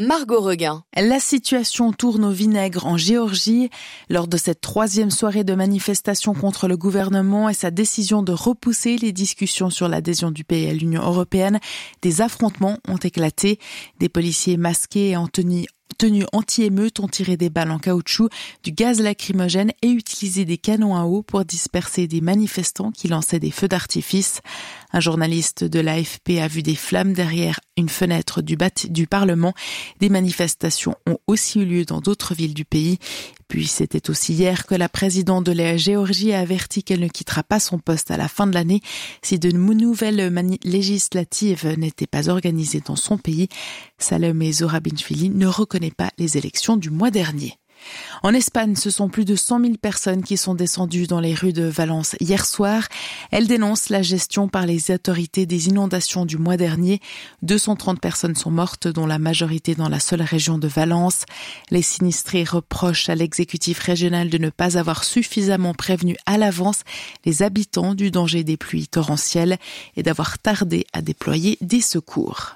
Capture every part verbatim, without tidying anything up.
Margot Reguin. La situation tourne au vinaigre en Géorgie. Lors de cette troisième soirée de manifestation contre le gouvernement et sa décision de repousser les discussions sur l'adhésion du pays à l'Union européenne, des affrontements ont éclaté. Des policiers masqués et en tenue Tenus anti-émeutes ont tiré des balles en caoutchouc, du gaz lacrymogène et utilisé des canons à eau pour disperser des manifestants qui lançaient des feux d'artifice. Un journaliste de l'A F P a vu des flammes derrière une fenêtre du, bat- du Parlement. Des manifestations ont aussi eu lieu dans d'autres villes du pays. Puis c'était aussi hier que la présidente de la Géorgie a averti qu'elle ne quittera pas son poste à la fin de l'année si de nouvelles mani- législatives n'étaient pas organisées dans son pays. Salome Zourabichvili ne reconnaît pas les élections du mois dernier. En Espagne, ce sont plus de cent mille personnes qui sont descendues dans les rues de Valence hier soir. Elles dénoncent la gestion par les autorités des inondations du mois dernier. deux cent trente personnes sont mortes, dont la majorité dans la seule région de Valence. Les sinistrés reprochent à l'exécutif régional de ne pas avoir suffisamment prévenu à l'avance les habitants du danger des pluies torrentielles et d'avoir tardé à déployer des secours.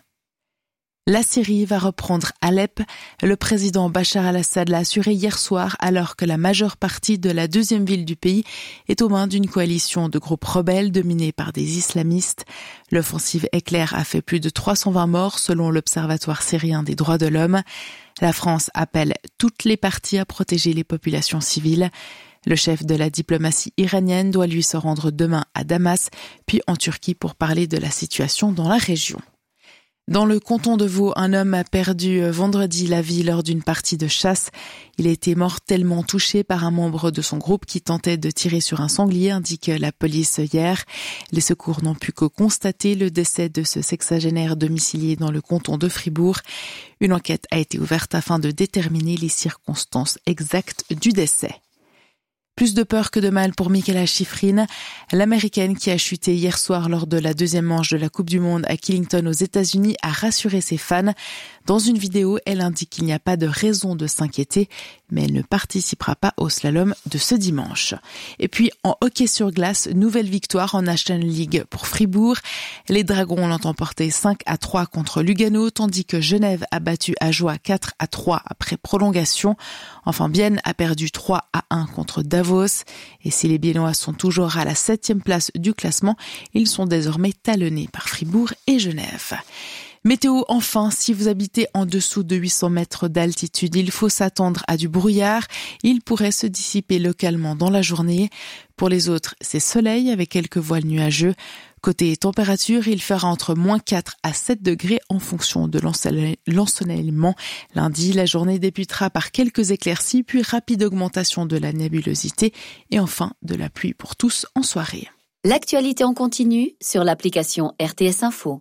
La Syrie va reprendre Alep. Le président Bachar al-Assad l'a assuré hier soir alors que la majeure partie de la deuxième ville du pays est aux mains d'une coalition de groupes rebelles dominés par des islamistes. L'offensive éclair a fait plus de trois cent vingt morts selon l'Observatoire syrien des droits de l'homme. La France appelle toutes les parties à protéger les populations civiles. Le chef de la diplomatie iranienne doit lui se rendre demain à Damas, puis en Turquie pour parler de la situation dans la région. Dans le canton de Vaud, un homme a perdu vendredi la vie lors d'une partie de chasse. Il a été mortellement touché par un membre de son groupe qui tentait de tirer sur un sanglier, indique la police hier. Les secours n'ont pu que constater le décès de ce sexagénaire domicilié dans le canton de Fribourg. Une enquête a été ouverte afin de déterminer les circonstances exactes du décès. Plus de peur que de mal pour Mikaela Shiffrin, l'américaine qui a chuté hier soir lors de la deuxième manche de la Coupe du Monde à Killington aux États-Unis a rassuré ses fans. Dans une vidéo, elle indique qu'il n'y a pas de raison de s'inquiéter, mais elle ne participera pas au slalom de ce dimanche. Et puis, en hockey sur glace, nouvelle victoire en National League pour Fribourg. Les Dragons l'ont emporté cinq à trois contre Lugano, tandis que Genève a battu Ajoie quatre à trois après prolongation. Enfin, Bienne a perdu trois à un contre Davos. Et si les Biennois sont toujours à la septième place du classement, ils sont désormais talonnés par Fribourg et Genève. Météo, enfin, si vous habitez en dessous de huit cents mètres d'altitude, il faut s'attendre à du brouillard. Il pourrait se dissiper localement dans la journée. Pour les autres, c'est soleil avec quelques voiles nuageux. Côté température, il fera entre moins quatre à sept degrés en fonction de l'ensoleillement. Lundi, la journée débutera par quelques éclaircies, puis rapide augmentation de la nébulosité et enfin de la pluie pour tous en soirée. L'actualité en continu sur l'application R T S Info.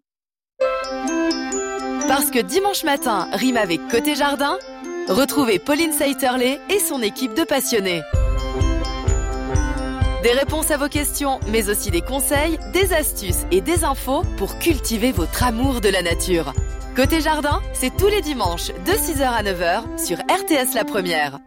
Parce que dimanche matin rime avec Côté Jardin, retrouvez Pauline Saïterlé et son équipe de passionnés. Des réponses à vos questions, mais aussi des conseils, des astuces et des infos pour cultiver votre amour de la nature. Côté Jardin, c'est tous les dimanches de six heures à neuf heures sur R T S La Première.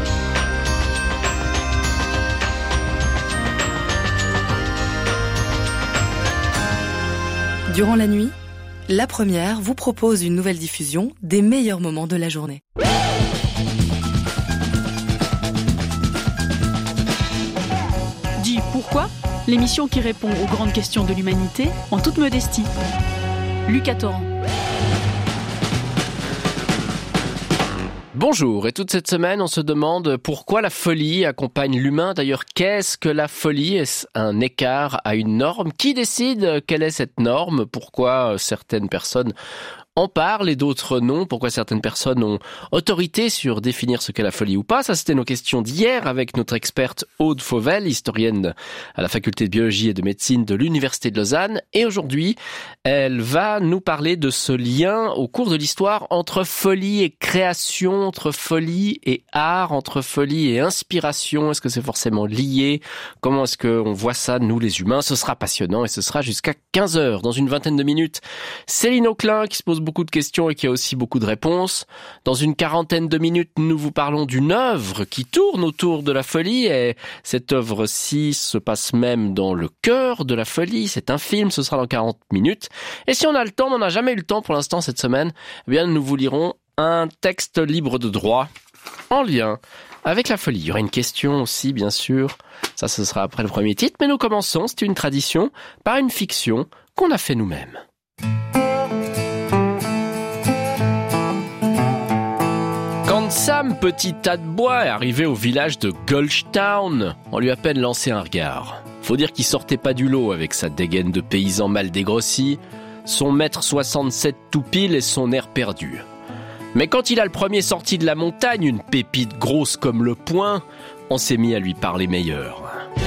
Durant la nuit, La Première vous propose une nouvelle diffusion des meilleurs moments de la journée. Dis pourquoi ? L'émission qui répond aux grandes questions de l'humanité en toute modestie. Lucas Torrent. Bonjour, et toute cette semaine, on se demande pourquoi la folie accompagne l'humain. D'ailleurs, qu'est-ce que la folie ? Est-ce un écart à une norme ? Qui décide quelle est cette norme ? Pourquoi certaines personnes en parlent et d'autres non? Pourquoi certaines personnes ont autorité sur définir ce qu'est la folie ou pas? Ça, c'était nos questions d'hier avec notre experte Aude Fauvel, historienne à la faculté de biologie et de médecine de l'Université de Lausanne. Et aujourd'hui, elle va nous parler de ce lien au cours de l'histoire entre folie et création, entre folie et art, entre folie et inspiration. Est-ce que c'est forcément lié? Comment est-ce qu'on voit ça, nous les humains? Ce sera passionnant et ce sera jusqu'à quinze heures. Dans une vingtaine de minutes, Céline Auclin qui se pose beaucoup de questions et qui a aussi beaucoup de réponses. Dans une quarantaine de minutes, nous vous parlons d'une œuvre qui tourne autour de la folie et cette œuvre-ci se passe même dans le cœur de la folie. C'est un film, ce sera dans quarante minutes. Et si on a le temps, mais on n'a jamais eu le temps pour l'instant cette semaine, eh bien nous vous lirons un texte libre de droit en lien avec la folie. Il y aura une question aussi, bien sûr. Ça, ce sera après le premier titre. Mais nous commençons, c'est une tradition, par une fiction qu'on a fait nous-mêmes. Quand Sam, petit tas de bois, est arrivé au village de Gulchtown, on lui a à peine lancé un regard. Faut dire qu'il sortait pas du lot avec sa dégaine de paysan mal dégrossi, son mètre soixante-sept tout pile et son air perdu. Mais quand il a le premier sorti de la montagne, une pépite grosse comme le poing, on s'est mis à lui parler meilleur.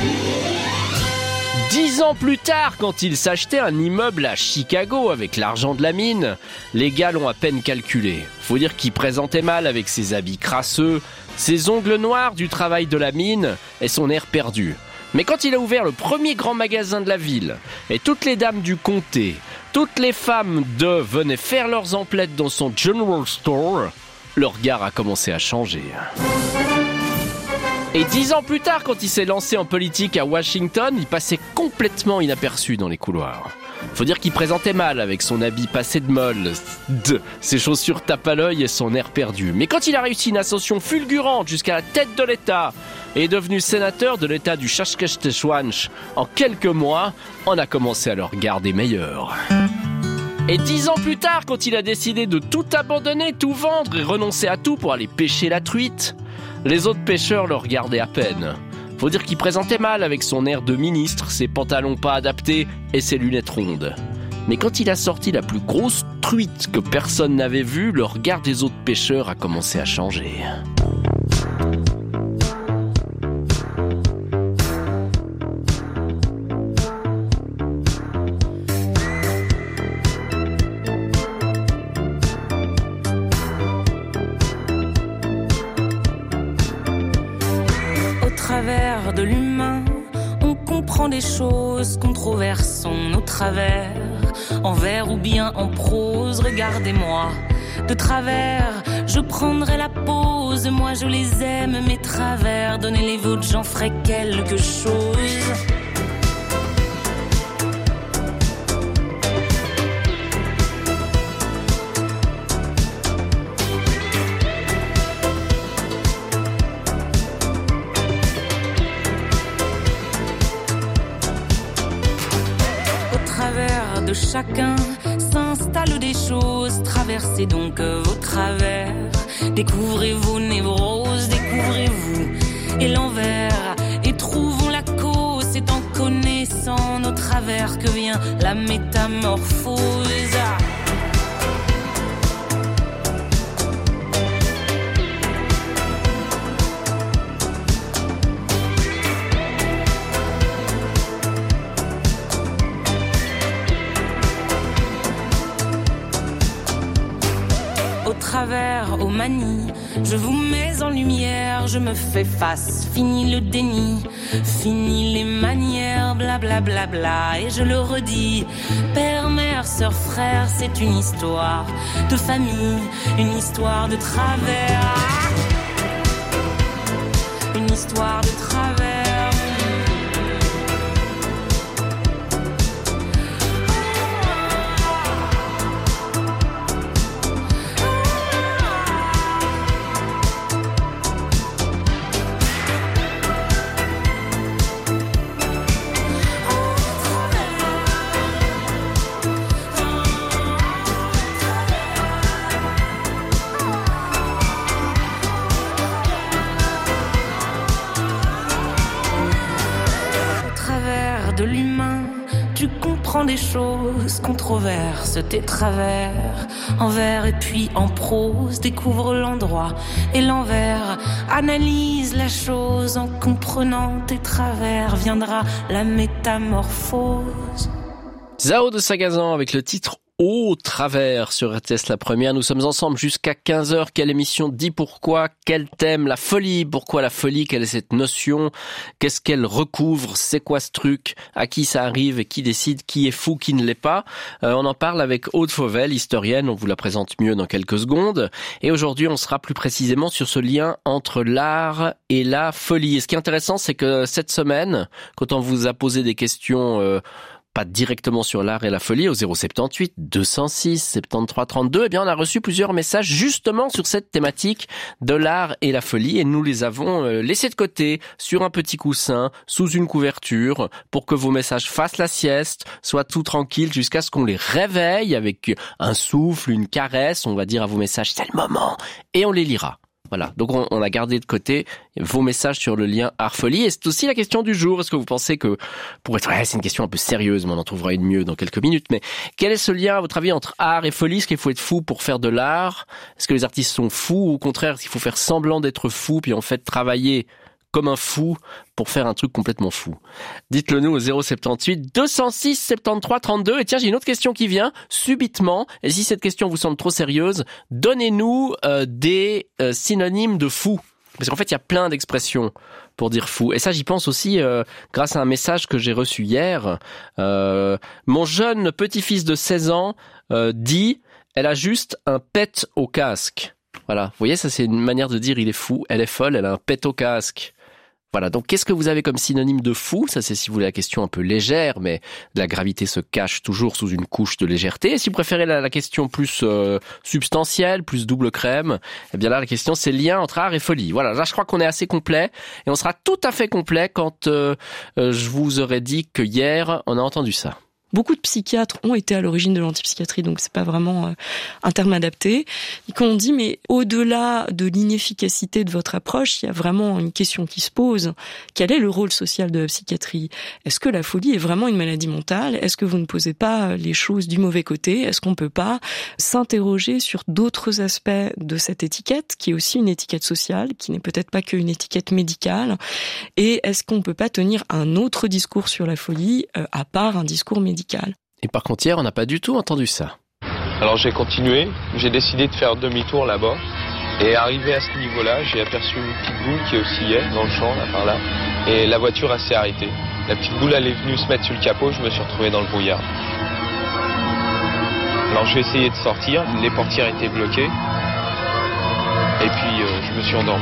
Dix ans plus tard, quand il s'achetait un immeuble à Chicago avec l'argent de la mine, les gars l'ont à peine calculé. Faut dire qu'il présentait mal avec ses habits crasseux, ses ongles noirs du travail de la mine et son air perdu. Mais quand il a ouvert le premier grand magasin de la ville, et toutes les dames du comté, toutes les femmes de venaient faire leurs emplettes dans son general store, le regard a commencé à changer. Et dix ans plus tard, quand il s'est lancé en politique à Washington, il passait complètement inaperçu dans les couloirs. Faut dire qu'il présentait mal avec son habit passé de molle, de ses chaussures tape à l'œil et son air perdu. Mais quand il a réussi une ascension fulgurante jusqu'à la tête de l'État et est devenu sénateur de l'État du Saskatchewan en quelques mois, on a commencé à le regarder meilleur. Et dix ans plus tard, quand il a décidé de tout abandonner, tout vendre et renoncer à tout pour aller pêcher la truite, les autres pêcheurs le regardaient à peine. Faut dire qu'il présentait mal avec son air de ministre, ses pantalons pas adaptés et ses lunettes rondes. Mais quand il a sorti la plus grosse truite que personne n'avait vue, le regard des autres pêcheurs a commencé à changer. Au travers de l'humain, on comprend des choses qu'on traversons au travers, en vers ou bien en prose. Regardez-moi de travers, je prendrai la pause. Moi je les aime, mes travers. Donnez les vôtres, j'en ferai quelque chose. De chacun s'installent des choses. Traversez donc vos travers, découvrez vos névroses, découvrez-vous et l'envers, et trouvons la cause. C'est en connaissant nos travers que vient la métamorphose. Travers aux manies, je vous mets en lumière, je me fais face, fini le déni, fini les manières, blablabla, bla bla bla, et je le redis, père, mère, sœur, frère, c'est une histoire de famille, une histoire de travers, une histoire de travers. De l'humain, tu comprends des choses, controverses tes travers, en vers et puis en prose, découvre l'endroit et l'envers, analyse la chose, en comprenant tes travers, viendra la métamorphose. Zao de Sagazan avec le titre Au travers sur R T S La Première. Nous sommes ensemble jusqu'à quinze heures. Quelle émission dit pourquoi? Quel thème? La folie. Pourquoi la folie? Quelle est cette notion? Qu'est-ce qu'elle recouvre? C'est quoi ce truc? À qui ça arrive et qui décide? Qui est fou, qui ne l'est pas? euh, On en parle avec Aude Fauvel, historienne. On vous la présente mieux dans quelques secondes. Et aujourd'hui, on sera plus précisément sur ce lien entre l'art et la folie. Et ce qui est intéressant, c'est que cette semaine, quand on vous a posé des questions... Euh, pas directement sur l'art et la folie, au zéro soixante-dix-huit deux cent six soixante-treize trente-deux, eh bien on a reçu plusieurs messages justement sur cette thématique de l'art et la folie, et nous les avons laissés de côté sur un petit coussin, sous une couverture, pour que vos messages fassent la sieste, soient tout tranquilles jusqu'à ce qu'on les réveille avec un souffle, une caresse, on va dire à vos messages c'est le moment, et on les lira. Voilà, donc on, on a gardé de côté vos messages sur le lien art-folie. Et c'est aussi la question du jour. Est-ce que vous pensez que, pour être, ouais, c'est une question un peu sérieuse, mais on en trouvera une mieux dans quelques minutes, mais quel est ce lien, à votre avis, entre art et folie? Est-ce qu'il faut être fou pour faire de l'art? Est-ce que les artistes sont fous? Ou au contraire, est-ce qu'il faut faire semblant d'être fou, puis en fait travailler comme un fou pour faire un truc complètement fou? Dites-le nous au zéro soixante-dix-huit deux cent six soixante-treize trente-deux. Et tiens, j'ai une autre question qui vient subitement. Et si cette question vous semble trop sérieuse, donnez-nous euh, des euh, synonymes de fou. Parce qu'en fait, il y a plein d'expressions pour dire fou. Et ça, j'y pense aussi euh, grâce à un message que j'ai reçu hier. Euh, mon jeune petit-fils de seize ans euh, dit « Elle a juste un pet au casque ». Voilà, vous voyez, ça c'est une manière de dire il est fou, elle est folle, elle a un pet au casque. Voilà, donc qu'est-ce que vous avez comme synonyme de fou? Ça c'est si vous voulez la question un peu légère, mais la gravité se cache toujours sous une couche de légèreté. Et si vous préférez la, la question plus euh, substantielle, plus double crème, eh bien là la question c'est le lien entre art et folie. Voilà, là je crois qu'on est assez complet, et on sera tout à fait complet quand euh, euh, je vous aurais dit que hier on a entendu ça. Beaucoup de psychiatres ont été à l'origine de l'antipsychiatrie, donc c'est pas vraiment euh, un terme adapté. Et quand on dit, mais au-delà de l'inefficacité de votre approche, il y a vraiment une question qui se pose. Quel est le rôle social de la psychiatrie? Est-ce que la folie est vraiment une maladie mentale? Est-ce que vous ne posez pas les choses du mauvais côté? Est-ce qu'on peut pas s'interroger sur d'autres aspects de cette étiquette, qui est aussi une étiquette sociale, qui n'est peut-être pas qu'une étiquette médicale? Et est-ce qu'on peut pas tenir un autre discours sur la folie, euh, à part un discours médical? Et par contre, hier, on n'a pas du tout entendu ça. Alors j'ai continué, j'ai décidé de faire demi-tour là-bas, et arrivé à ce niveau-là, j'ai aperçu une petite boule qui oscillait dans le champ, là par là, et la voiture elle s'est arrêtée. La petite boule elle est venue se mettre sur le capot, je me suis retrouvé dans le brouillard. Alors j'ai essayé de sortir, les portières étaient bloquées, et puis euh, je me suis endormi.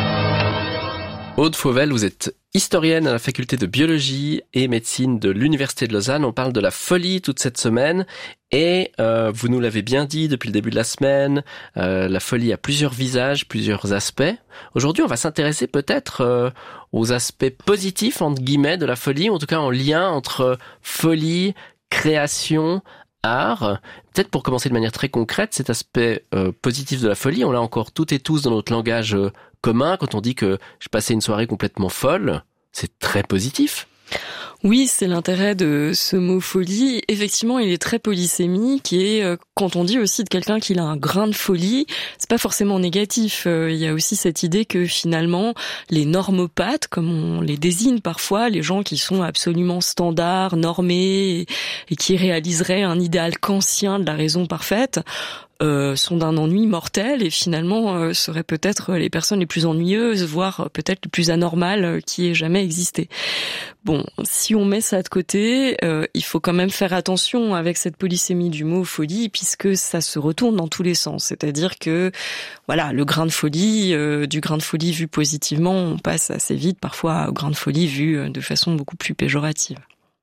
Aude Fauvel, vous êtes historienne à la faculté de biologie et médecine de l'Université de Lausanne. On parle de la folie toute cette semaine et euh, vous nous l'avez bien dit depuis le début de la semaine, euh, la folie a plusieurs visages, plusieurs aspects. Aujourd'hui, on va s'intéresser peut-être euh, aux aspects positifs, entre guillemets, de la folie, ou en tout cas en lien entre folie, création, art. Peut-être pour commencer de manière très concrète, cet aspect euh, positif de la folie, on l'a encore toutes et tous dans notre langage euh, commun. Quand on dit que je passais une soirée complètement folle, c'est très positif. Oui, c'est l'intérêt de ce mot folie. Effectivement, il est très polysémique et euh, quand on dit aussi de quelqu'un qu'il a un grain de folie, c'est pas forcément négatif. Euh, il y a aussi cette idée que finalement, les normopathes, comme on les désigne parfois, les gens qui sont absolument standards, normés et, et qui réaliseraient un idéal kantien de la raison parfaite, Euh, sont d'un ennui mortel et finalement euh, seraient peut-être les personnes les plus ennuyeuses, voire euh, peut-être les plus anormales euh, qui aient jamais existé. Bon, si on met ça de côté, euh, il faut quand même faire attention avec cette polysémie du mot folie, puisque ça se retourne dans tous les sens. C'est-à-dire que, voilà, le grain de folie, euh, du grain de folie vu positivement, on passe assez vite parfois au grain de folie vu euh, de façon beaucoup plus péjorative.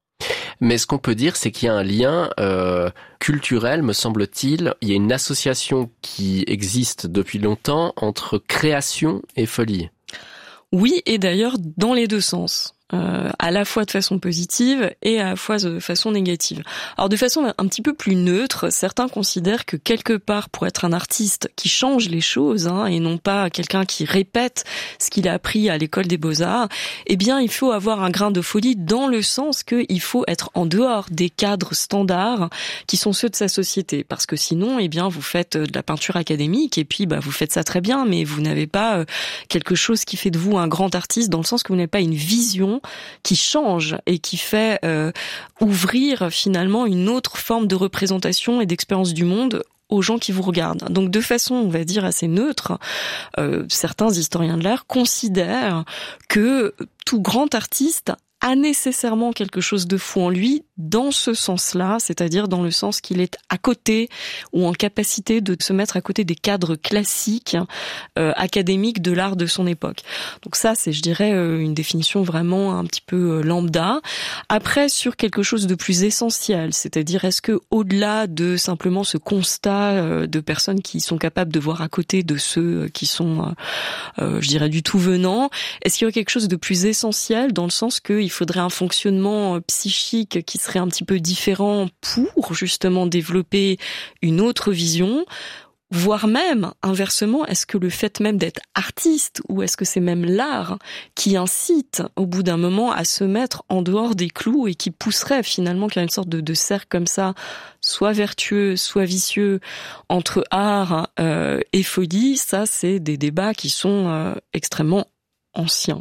Mais ce qu'on peut dire, c'est qu'il y a un lien euh, culturel, me semble-t-il. Il y a une association qui existe depuis longtemps entre création et folie. Oui, et d'ailleurs dans les deux sens. Euh, à la fois de façon positive et à la fois de façon négative. Alors de façon un petit peu plus neutre, certains considèrent que quelque part pour être un artiste qui change les choses hein, et non pas quelqu'un qui répète ce qu'il a appris à l'école des beaux-arts, eh bien il faut avoir un grain de folie dans le sens qu'il faut être en dehors des cadres standards qui sont ceux de sa société, parce que sinon eh bien vous faites de la peinture académique et puis bah vous faites ça très bien, mais vous n'avez pas euh, quelque chose qui fait de vous un grand artiste dans le sens que vous n'avez pas une vision qui change et qui fait euh, ouvrir finalement une autre forme de représentation et d'expérience du monde aux gens qui vous regardent. Donc de façon, on va dire, assez neutre, euh, certains historiens de l'art considèrent que tout grand artiste a nécessairement quelque chose de fou en lui dans ce sens-là, c'est-à-dire dans le sens qu'il est à côté ou en capacité de se mettre à côté des cadres classiques euh, académiques de l'art de son époque. Donc ça, c'est, je dirais, euh, une définition vraiment un petit peu euh, lambda. Après, sur quelque chose de plus essentiel, c'est-à-dire est-ce que au-delà de simplement ce constat euh, de personnes qui sont capables de voir à côté de ceux qui sont, euh, euh, je dirais, du tout venant, est-ce qu'il y a quelque chose de plus essentiel dans le sens qu'il faudrait un fonctionnement psychique qui serait un petit peu différent pour justement développer une autre vision, voire même, inversement, est-ce que le fait même d'être artiste, ou est-ce que c'est même l'art qui incite au bout d'un moment à se mettre en dehors des clous et qui pousserait finalement qu'il y a une sorte de, de cercle comme ça, soit vertueux, soit vicieux, entre art euh, et folie. Ça, c'est des débats qui sont euh, extrêmement anciens.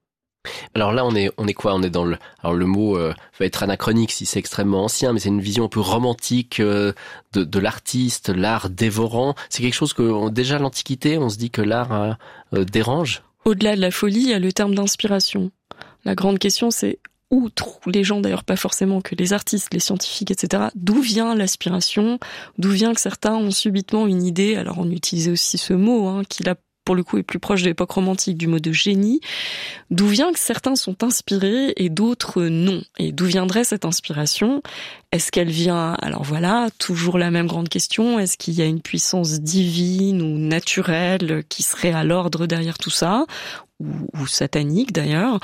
Alors là, on est, on est quoi? On est dans le, alors le mot euh, va être anachronique si c'est extrêmement ancien, mais c'est une vision un peu romantique euh, de, de l'artiste, l'art dévorant. C'est quelque chose que on, déjà à l'Antiquité, on se dit que l'art euh, dérange. Au-delà de la folie, il y a le terme d'inspiration. La grande question, c'est où trouvent les gens, d'ailleurs pas forcément que les artistes, les scientifiques, et cetera. D'où vient l'aspiration? D'où vient que certains ont subitement une idée? Alors on utilisait aussi ce mot, hein, qu'il a pour le coup est plus proche de l'époque romantique, du mot de génie, d'où vient que certains sont inspirés et d'autres non. Et d'où viendrait cette inspiration? Est-ce qu'elle vient, alors voilà, toujours la même grande question, est-ce qu'il y a une puissance divine ou naturelle qui serait à l'ordre derrière tout ça, ou, ou satanique d'ailleurs?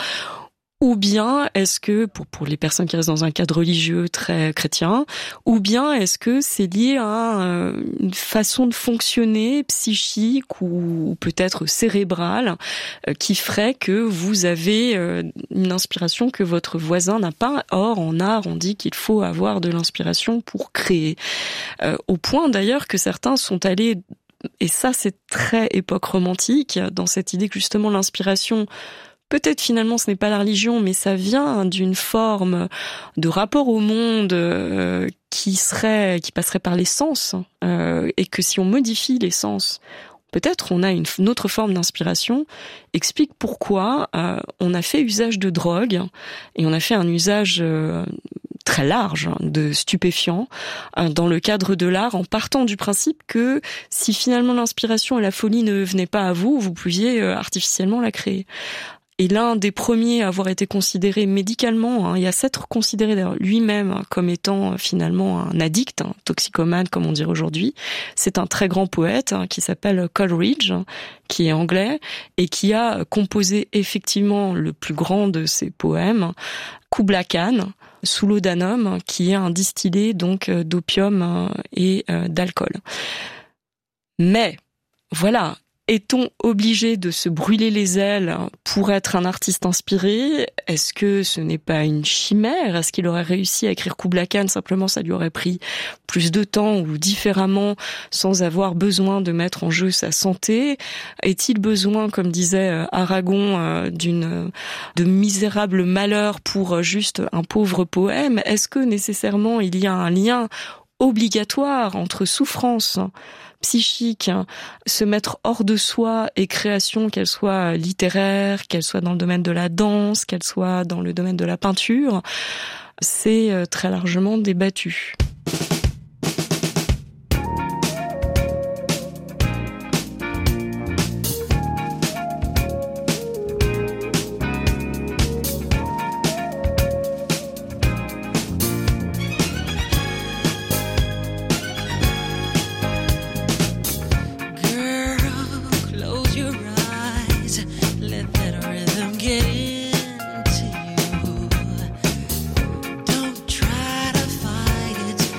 Ou bien est-ce que, pour, pour les personnes qui restent dans un cadre religieux très chrétien, ou bien est-ce que c'est lié à euh, une façon de fonctionner psychique ou, ou peut-être cérébrale euh, qui ferait que vous avez euh, une inspiration que votre voisin n'a pas? Or, en art, on dit qu'il faut avoir de l'inspiration pour créer. Euh, au point d'ailleurs que certains sont allés, et ça c'est très époque romantique, dans cette idée que justement l'inspiration, peut-être finalement ce n'est pas la religion, mais ça vient d'une forme de rapport au monde euh, qui serait, qui passerait par les sens, euh, et que si on modifie les sens, peut-être on a une, une autre forme d'inspiration, explique pourquoi euh, on a fait usage de drogue, et on a fait un usage euh, très large de stupéfiants euh, dans le cadre de l'art, en partant du principe que si finalement l'inspiration et la folie ne venaient pas à vous, vous pouviez euh, artificiellement la créer. Et l'un des premiers à avoir été considéré médicalement, hein, et à s'être considéré d'ailleurs lui-même hein, comme étant finalement un addict, un toxicomane comme on dirait aujourd'hui, c'est un très grand poète hein, qui s'appelle Coleridge, hein, qui est anglais, et qui a composé effectivement le plus grand de ses poèmes, Kubla Khan, sous l'odanum, qui est un distillé donc d'opium et d'alcool. Mais voilà, est-on obligé de se brûler les ailes pour être un artiste inspiré? Est-ce que ce n'est pas une chimère? Est-ce qu'il aurait réussi à écrire Kubla Khan, simplement ça lui aurait pris plus de temps ou différemment sans avoir besoin de mettre en jeu sa santé? Est-il besoin, comme disait Aragon, d'une de misérable malheur pour juste un pauvre poème? Est-ce que nécessairement il y a un lien obligatoire entre souffrance psychique, se mettre hors de soi et création, qu'elle soit littéraire, qu'elle soit dans le domaine de la danse, qu'elle soit dans le domaine de la peinture, c'est très largement débattu. Don't try to fight it.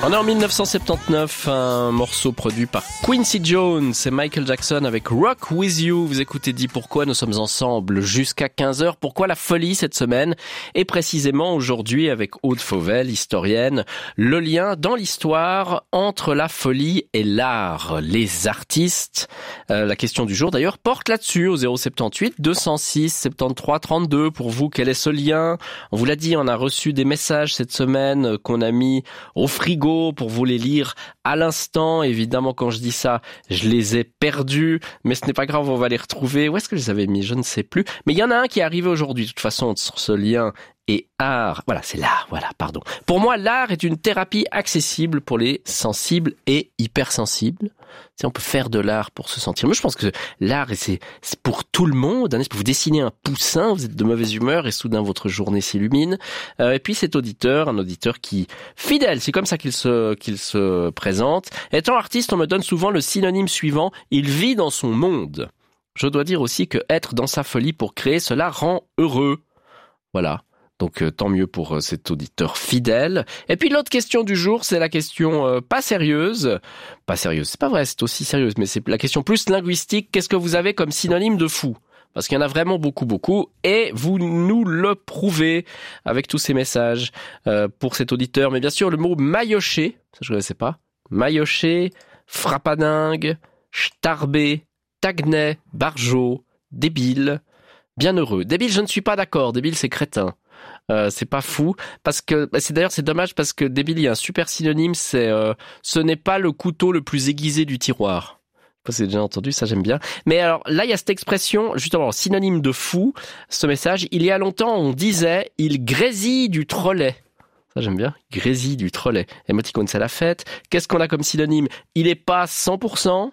On est en dix-neuf cent soixante-dix-neuf, un morceau produit par Quincy Jones et Michael Jackson avec Rock With You. Vous écoutez Dis Pourquoi, nous sommes ensemble jusqu'à quinze heures. Pourquoi la folie cette semaine? Et précisément aujourd'hui avec Aude Fauvel, historienne, le lien dans l'histoire entre la folie et l'art. Les artistes, euh, la question du jour d'ailleurs, porte là-dessus au zéro sept huit deux zéro six soixante-treize trente-deux. Pour vous, quel est ce lien? On vous l'a dit, on a reçu des messages cette semaine qu'on a mis au frigo pour vous les lire à l'instant. Évidemment, quand je dis ça, je les ai perdus, mais ce n'est pas grave, on va les retrouver. Où est-ce que je les avais mis? Je ne sais plus. Mais il y en a un qui est arrivé aujourd'hui, de toute façon, sur ce lien et art. Voilà, c'est l'art, voilà, pardon. Pour moi, l'art est une thérapie accessible pour les sensibles et hypersensibles. Si on peut faire de l'art pour se sentir mieux, je pense que l'art, c'est, c'est pour tout le monde. Hein. Vous dessinez un poussin, vous êtes de mauvaise humeur et soudain votre journée s'illumine. Euh, et puis cet auditeur, un auditeur qui fidèle, c'est comme ça qu'il se qu'il se présente. Étant artiste, on me donne souvent le synonyme suivant: il vit dans son monde. Je dois dire aussi que être dans sa folie pour créer, cela rend heureux. Voilà. Donc euh, tant mieux pour euh, cet auditeur fidèle. Et puis l'autre question du jour, c'est la question euh, pas sérieuse. Pas sérieuse, c'est pas vrai, c'est aussi sérieuse, mais c'est la question plus linguistique. Qu'est-ce que vous avez comme synonyme de fou? Parce qu'il y en a vraiment beaucoup, beaucoup. Et vous nous le prouvez avec tous ces messages euh, pour cet auditeur. Mais bien sûr, le mot maillotché, ça je ne sais pas. Maillotché, frappadingue, starbé, tagnet, barjot, débile, bienheureux. Débile, je ne suis pas d'accord. Débile, c'est crétin. Euh, c'est pas fou, parce que bah c'est d'ailleurs c'est dommage parce que débile, il y a un super synonyme, c'est euh, ce n'est pas le couteau le plus aiguisé du tiroir. Vous avez déjà entendu, ça j'aime bien. Mais alors là, il y a cette expression, justement, synonyme de fou, ce message. Il y a longtemps, on disait, il grésille du trolley. Ça j'aime bien, grésille du trolley. Émoticône, c'est la fête. Qu'est-ce qu'on a comme synonyme? Il est pas cent pour cent.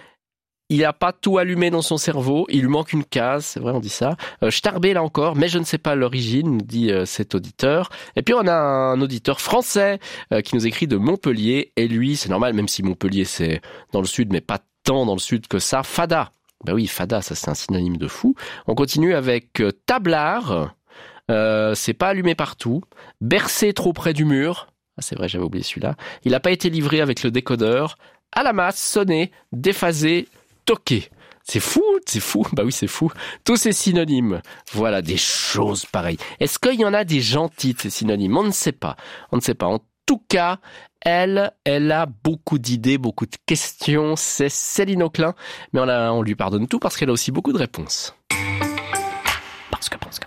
Il n'a pas tout allumé dans son cerveau, il lui manque une case, c'est vrai, on dit ça. Euh, starbé, là encore, mais je ne sais pas l'origine, nous dit euh, cet auditeur. Et puis on a un auditeur français euh, qui nous écrit de Montpellier, et lui, c'est normal, même si Montpellier c'est dans le sud, mais pas tant dans le sud que ça, fada. Ben oui, fada, ça c'est un synonyme de fou. On continue avec euh, tablard, euh, c'est pas allumé partout, bercé trop près du mur, ah, c'est vrai, j'avais oublié celui-là. Il n'a pas été livré avec le décodeur, à la masse, sonné, déphasé, toqué. C'est fou, c'est fou. Bah oui, c'est fou. Tous ces synonymes. Voilà, des choses pareilles. Est-ce qu'il y en a des gentils de ces synonymes? On ne sait pas. On ne sait pas. En tout cas, elle, elle a beaucoup d'idées, beaucoup de questions. C'est Céline Auclin. Mais on, a, on lui pardonne tout parce qu'elle a aussi beaucoup de réponses. Parce que, parce que.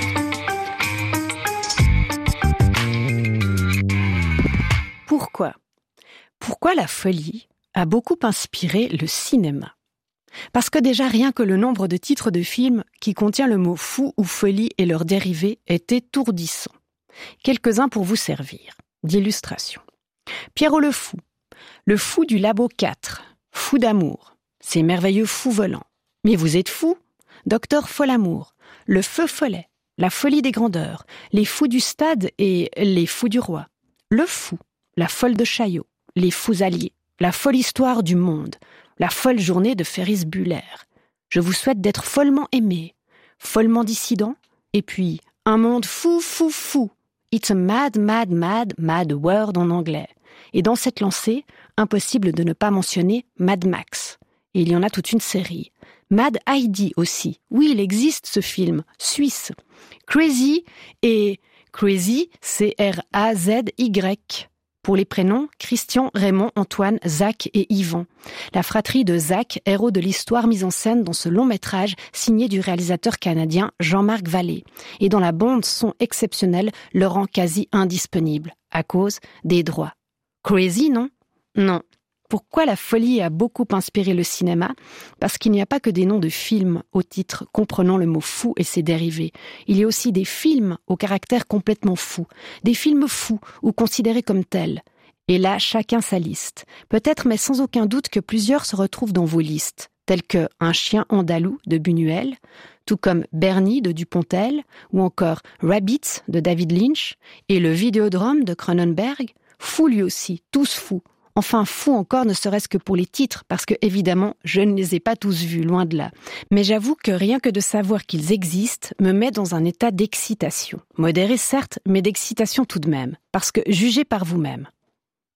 Pourquoi? Pourquoi la folie a beaucoup inspiré le cinéma? Parce que déjà rien que le nombre de titres de films qui contient le mot fou ou folie et leurs dérivés est étourdissant. Quelques-uns pour vous servir d'illustration. Pierrot le fou, le fou du labo quatre, fou d'amour, ces merveilleux fous volants. Mais vous êtes fou? Docteur Folamour, le feu follet, la folie des grandeurs, les fous du stade et les fous du roi. Le fou, la folle de Chaillot, les fous alliés, la folle histoire du monde, la folle journée de Ferris Bueller. Je vous souhaite d'être follement aimé, follement dissident, et puis un monde fou, fou, fou. It's a mad, mad, mad, mad world en anglais. Et dans cette lancée, impossible de ne pas mentionner Mad Max. Et il y en a toute une série. Mad Heidi aussi. Oui, il existe ce film, suisse. Crazy et Crazy, C R A Z Y. Pour les prénoms, Christian, Raymond, Antoine, Zach et Yvan. La fratrie de Zach, héros de l'histoire mise en scène dans ce long métrage signé du réalisateur canadien Jean-Marc Vallée. Et dont la bande son exceptionnelle le rend quasi indisponible, à cause des droits. Crazy, non? Non. Pourquoi la folie a beaucoup inspiré le cinéma? Parce qu'il n'y a pas que des noms de films au titre comprenant le mot fou et ses dérivés. Il y a aussi des films au caractère complètement fou, des films fous ou considérés comme tels. Et là, chacun sa liste. Peut-être, mais sans aucun doute que plusieurs se retrouvent dans vos listes, tels que Un chien andalou de Buñuel, tout comme Bernie de Dupontel, ou encore Rabbit de David Lynch, et le Vidéodrome de Cronenberg, fou lui aussi, tous fous. Enfin, fou encore, ne serait-ce que pour les titres, parce que, évidemment, je ne les ai pas tous vus, loin de là. Mais j'avoue que rien que de savoir qu'ils existent me met dans un état d'excitation. Modéré, certes, mais d'excitation tout de même, parce que jugez par vous-même.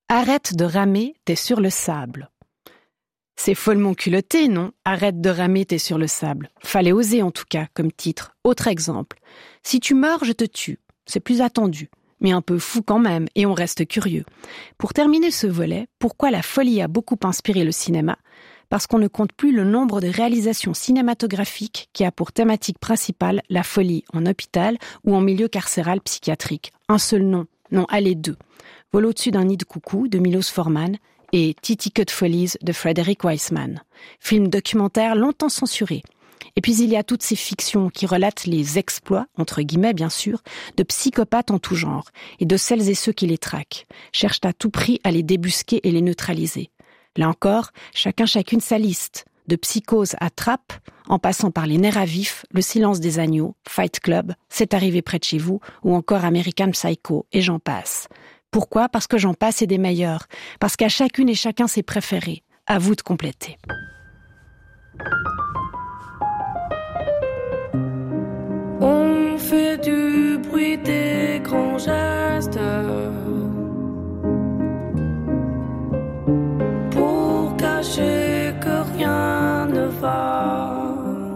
Arrête de ramer, t'es sur le sable. C'est follement culotté, non? Arrête de ramer, t'es sur le sable. Fallait oser en tout cas, comme titre. Autre exemple. Si tu meurs, je te tue. C'est plus attendu, mais un peu fou quand même, et on reste curieux. Pour terminer ce volet, pourquoi la folie a beaucoup inspiré le cinéma? Parce qu'on ne compte plus le nombre de réalisations cinématographiques qui a pour thématique principale la folie en hôpital ou en milieu carcéral psychiatrique. Un seul nom, non, allez deux. Vol au-dessus d'un nid de coucou de Milos Forman et Titi Cut Follies de Frederick Wiseman. Film documentaire longtemps censuré. Et puis il y a toutes ces fictions qui relatent les exploits, entre guillemets bien sûr, de psychopathes en tout genre, et de celles et ceux qui les traquent, cherchent à tout prix à les débusquer et les neutraliser. Là encore, chacun chacune sa liste, de Psychose à Trappe, en passant par Les Nerfs à vif, Le silence des agneaux, Fight Club, C'est arrivé près de chez vous, ou encore American Psycho, et j'en passe. Pourquoi? Parce que j'en passe et des meilleurs, parce qu'à chacune et chacun ses préférés. À vous de compléter. On fait du bruit, des grands gestes pour cacher que rien ne va.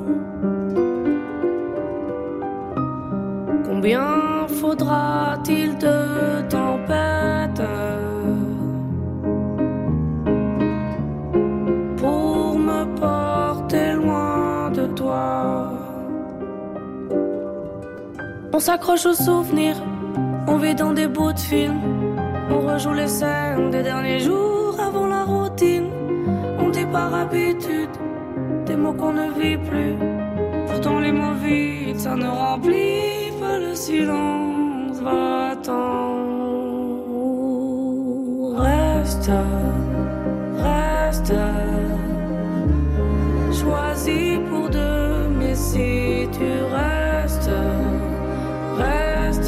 Combien faudra-t-il de tempêtes pour me porter loin de toi? On s'accroche aux souvenirs, on vit dans des bouts de film, on rejoue les scènes des derniers jours avant la routine. On dit par habitude des mots qu'on ne vit plus, pourtant les mots vides ça ne remplit pas le silence. Va-t'en, reste, reste, choisis pour deux, mais si tu restes, reste,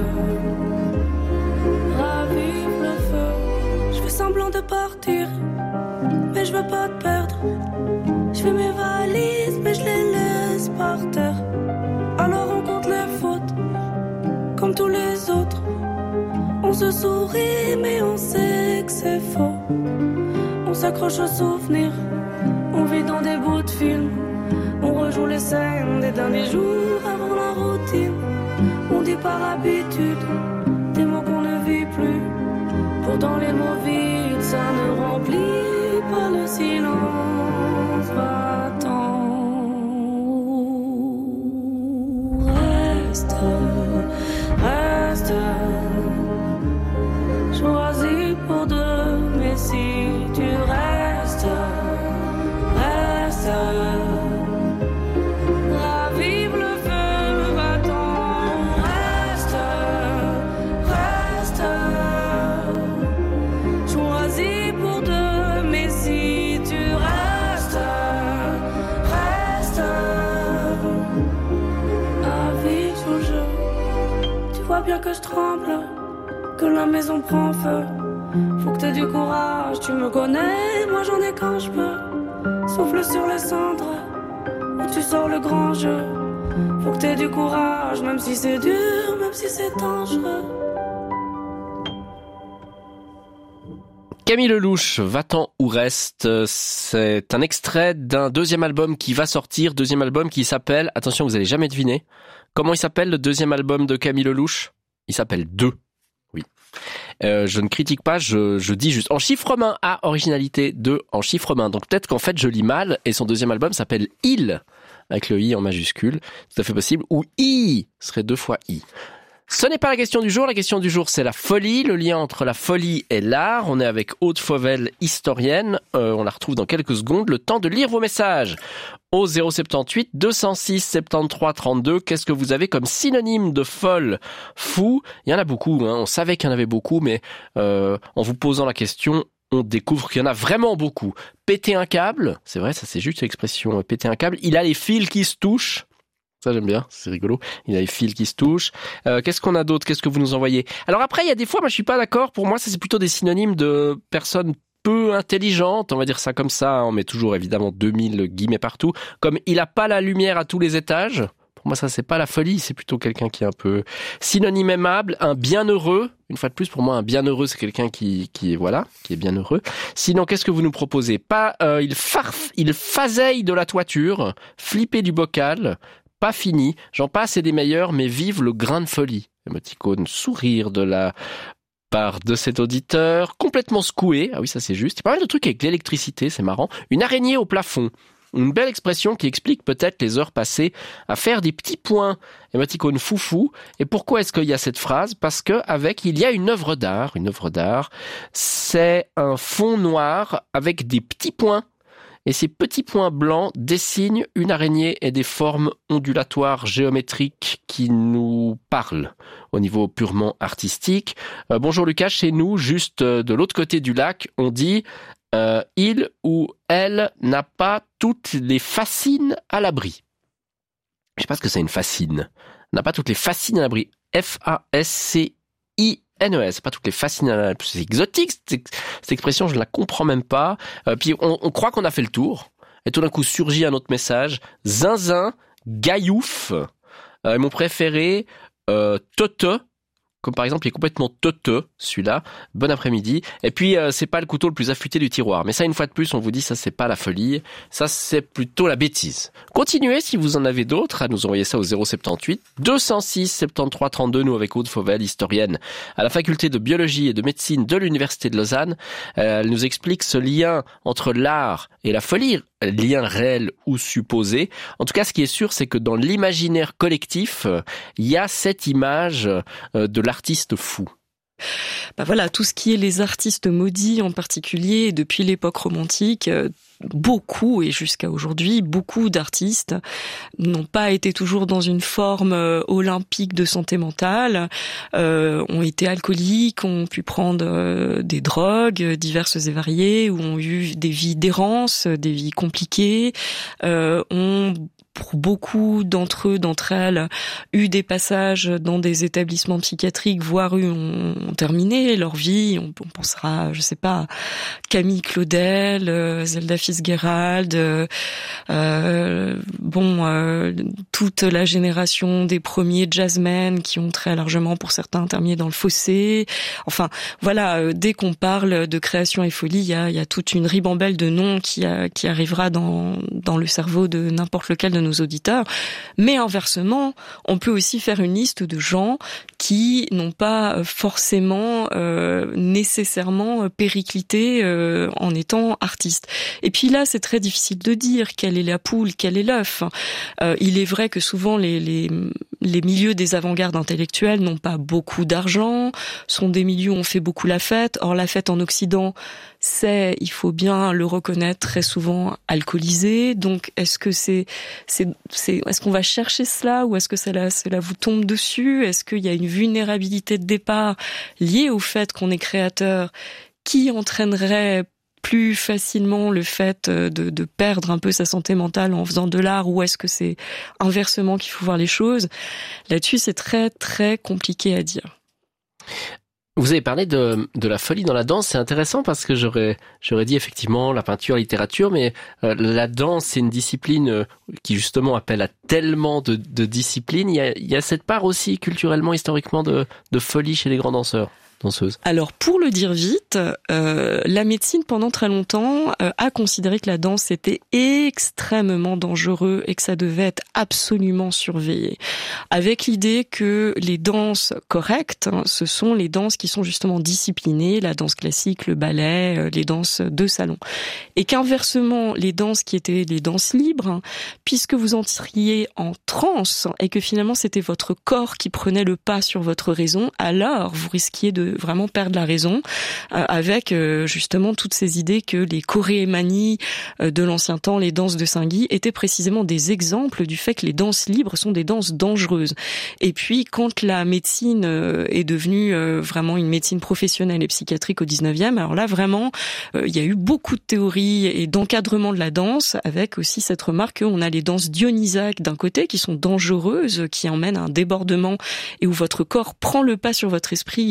ravive le feu. Je fais semblant de partir, mais je veux pas te perdre. Je fais mes valises, mais je les laisse par terre. Alors on compte les fautes, comme tous les autres. On se sourit, mais on sait que c'est faux. On s'accroche aux souvenirs, on vit dans des bouts de film. On rejoue les scènes des derniers jours avant la routine. On dit par habitude des mots qu'on ne vit plus, pourtant les mots vides ça ne remplit pas le silence. Va-t'en, reste, reste, choisis pour deux, mais si tu restes, reste, ravive le feu. Va-t'en, reste, reste, choisis pour deux, mais si tu restes, reste, la vie joue le jeu. Tu vois bien que je tremble, que la maison prend feu. Faut que t'aies du courage, tu me connais, moi j'en ai quand je peux. Souffle sur les cendres, où tu sors le grand jeu. Faut que t'aies du courage, même si c'est dur, même si c'est dangereux. Camille Lelouch, Va-t'en ou reste, c'est un extrait d'un deuxième album qui va sortir, deuxième album qui s'appelle, attention vous allez jamais deviner, comment il s'appelle le deuxième album de Camille Lelouch? Il s'appelle Deux. Oui. Euh, je ne critique pas, je, je dis juste en chiffre main à originalité deux en chiffre main. Donc peut-être qu'en fait je lis mal et son deuxième album s'appelle Il avec le I en majuscule, tout à fait possible, ou I serait deux fois I. Ce n'est pas la question du jour, la question du jour c'est la folie, le lien entre la folie et l'art. On est avec Aude Fauvel, historienne, euh, on la retrouve dans quelques secondes, le temps de lire vos messages. Au zéro soixante-dix-huit deux cent six soixante-treize trente-deux, qu'est-ce que vous avez comme synonyme de folle, fou? Il y en a beaucoup, hein. On savait qu'il y en avait beaucoup, mais euh, en vous posant la question, on découvre qu'il y en a vraiment beaucoup. Péter un câble, c'est vrai, ça c'est juste l'expression, péter un câble. Il a les fils qui se touchent. Ça j'aime bien, c'est rigolo. Il a les fils qui se touchent. Euh, qu'est-ce qu'on a d'autre? Qu'est-ce que vous nous envoyez? Alors après, il y a des fois, moi je suis pas d'accord. Pour moi, ça c'est plutôt des synonymes de personnes peu intelligentes, on va dire ça comme ça. On met toujours évidemment deux mille guillemets partout. Comme il a pas la lumière à tous les étages. Pour moi, ça, c'est pas la folie, c'est plutôt quelqu'un qui est un peu synonyme aimable, un bienheureux. Une fois de plus, pour moi, un bienheureux, c'est quelqu'un qui, qui, voilà, qui est bienheureux. Sinon, qu'est-ce que vous nous proposez? Pas, euh, il farf, il faseille de la toiture, flipper du bocal, pas fini. J'en passe et des meilleurs, mais vive le grain de folie. Émoticône, sourire de la part de cet auditeur, complètement secoué. Ah oui, ça c'est juste. Il y a pas mal de trucs avec l'électricité, c'est marrant. Une araignée au plafond. Une belle expression qui explique peut-être les heures passées à faire des petits points. Émoticône foufou. Et pourquoi est-ce qu'il y a cette phrase? Parce que avec, il y a une œuvre d'art. Une œuvre d'art, c'est un fond noir avec des petits points. Et ces petits points blancs dessinent une araignée et des formes ondulatoires géométriques qui nous parlent au niveau purement artistique. Euh, bonjour Lucas, chez nous, juste de l'autre côté du lac, on dit euh, « il ou elle n'a pas toutes les fascines à l'abri ». Je sais pas ce que c'est une fascine. N'a pas toutes les fascines à l'abri. F A S C I N E S, pas toutes les fascines à l'abri. C'est exotique, cette, cette expression, je ne la comprends même pas. Euh, puis on, on croit qu'on a fait le tour. Et tout d'un coup surgit un autre message. Zinzin, gaillouf. Euh, mon préféré, euh, teuteux. Comme par exemple, il est complètement teuteux, celui-là. Bon après-midi. Et puis, euh, c'est pas le couteau le plus affûté du tiroir. Mais ça, une fois de plus, on vous dit, ça, c'est pas la folie. Ça, c'est plutôt la bêtise. Continuez, si vous en avez d'autres, à nous envoyer ça au zéro sept huit deux zéro six soixante-treize trente-deux. Nous, avec Aude Fauvel, historienne à la faculté de biologie et de médecine de l'Université de Lausanne. Euh, elle nous explique ce lien entre l'art et la folie. Lien réel ou supposé. En tout cas, ce qui est sûr, c'est que dans l'imaginaire collectif, il y a cette image de l'artiste fou. Bah voilà, tout ce qui est les artistes maudits en particulier, depuis l'époque romantique, beaucoup, et jusqu'à aujourd'hui, beaucoup d'artistes n'ont pas été toujours dans une forme olympique de santé mentale, euh, ont été alcooliques, ont pu prendre euh, des drogues diverses et variées, ou ont eu des vies d'errance, des vies compliquées, euh, ont pour beaucoup d'entre eux, d'entre elles, eu des passages dans des établissements psychiatriques, voire eu, ont, ont terminé leur vie. On, on pensera, je sais pas, Camille Claudel, euh, Zelda Fitzgerald, euh, euh, bon, euh, toute la génération des premiers jazzmen qui ont très largement, pour certains, terminé dans le fossé. Enfin, voilà, euh, dès qu'on parle de création et folie, il y a, il y a toute une ribambelle de noms qui, a, qui arrivera dans, dans le cerveau de n'importe lequel de nos auditeurs, mais inversement, on peut aussi faire une liste de gens qui n'ont pas forcément euh, nécessairement périclité euh, en étant artistes. Et puis là, c'est très difficile de dire quelle est la poule, quel est l'œuf. Euh, il est vrai que souvent les, les, les milieux des avant-gardes intellectuelles n'ont pas beaucoup d'argent, sont des milieux où on fait beaucoup la fête. Or, la fête en Occident, c'est, il faut bien le reconnaître, très souvent alcoolisé. Donc, est-ce que c'est, c'est, c'est est-ce qu'on va chercher cela ou est-ce que cela, cela vous tombe dessus? Est-ce qu'il y a une vulnérabilité de départ liée au fait qu'on est créateur qui entraînerait plus facilement le fait de, de perdre un peu sa santé mentale en faisant de l'art, ou est-ce que c'est inversement qu'il faut voir les choses? Là-dessus, c'est très, très compliqué à dire. Vous avez parlé de, de la folie dans la danse, c'est intéressant parce que j'aurais, j'aurais dit effectivement la peinture, la littérature, mais euh, la danse, c'est une discipline euh, qui justement appelle à tellement de, de disciplines. Il y a, il y a cette part aussi culturellement, historiquement de, de folie chez les grands danseurs. Danseuse. Alors, pour le dire vite, euh, la médecine, pendant très longtemps, euh, a considéré que la danse était extrêmement dangereux et que ça devait être absolument surveillé. Avec l'idée que les danses correctes, hein, ce sont les danses qui sont justement disciplinées, la danse classique, le ballet, euh, les danses de salon. Et qu'inversement, les danses qui étaient les danses libres, hein, puisque vous entriez en transe et que finalement c'était votre corps qui prenait le pas sur votre raison, alors vous risquiez de vraiment perdre la raison, euh, avec euh, justement toutes ces idées que les chorémanies euh, de l'ancien temps, les danses de Saint-Guy, étaient précisément des exemples du fait que les danses libres sont des danses dangereuses. Et puis, quand la médecine euh, est devenue euh, vraiment une médecine professionnelle et psychiatrique au dix-neuvième, alors là, vraiment, euh, il y a eu beaucoup de théories et d'encadrement de la danse, avec aussi cette remarque qu'on a les danses dionysaques d'un côté, qui sont dangereuses, qui emmènent à un débordement et où votre corps prend le pas sur votre esprit et au risque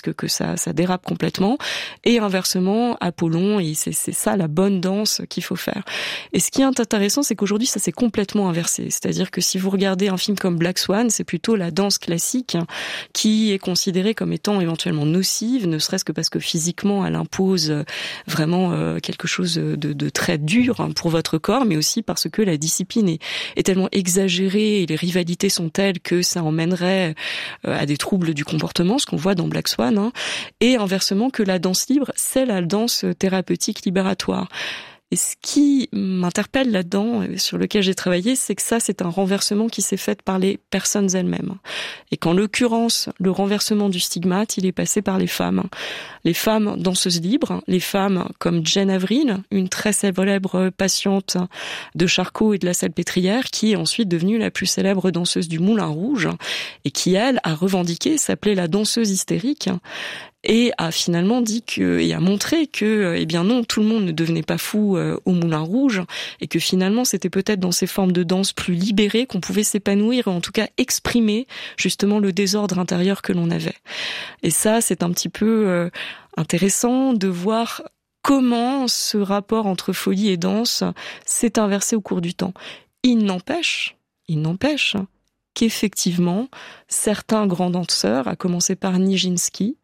risque que ça, ça dérape complètement. Et inversement, Apollon, et c'est, c'est ça la bonne danse qu'il faut faire. Et ce qui est intéressant, c'est qu'aujourd'hui, ça s'est complètement inversé. C'est-à-dire que si vous regardez un film comme Black Swan, c'est plutôt la danse classique qui est considérée comme étant éventuellement nocive, ne serait-ce que parce que physiquement, elle impose vraiment euh, quelque chose de, de très dur pour votre corps, mais aussi parce que la discipline est, est tellement exagérée et les rivalités sont telles que ça emmènerait euh, à des troubles du comportement, ce qu'on voit dans Black Swan, hein, et inversement que la danse libre, c'est la danse thérapeutique libératoire. Et ce qui m'interpelle là-dedans, sur lequel j'ai travaillé, c'est que ça, c'est un renversement qui s'est fait par les personnes elles-mêmes. Et qu'en l'occurrence, le renversement du stigmate, il est passé par les femmes. Les femmes danseuses libres, les femmes comme Jane Avril, une très célèbre patiente de Charcot et de la Salpêtrière, qui est ensuite devenue la plus célèbre danseuse du Moulin Rouge, et qui, elle, a revendiqué, s'appelait la danseuse hystérique, et a finalement dit que, et a montré que, eh bien non, tout le monde ne devenait pas fou euh, au Moulin Rouge, et que finalement c'était peut-être dans ces formes de danse plus libérées qu'on pouvait s'épanouir, et en tout cas exprimer justement le désordre intérieur que l'on avait. Et ça, c'est un petit peu euh, intéressant de voir comment ce rapport entre folie et danse s'est inversé au cours du temps. Il n'empêche, il n'empêche qu'effectivement, certains grands danseurs, à commencer par Nijinsky,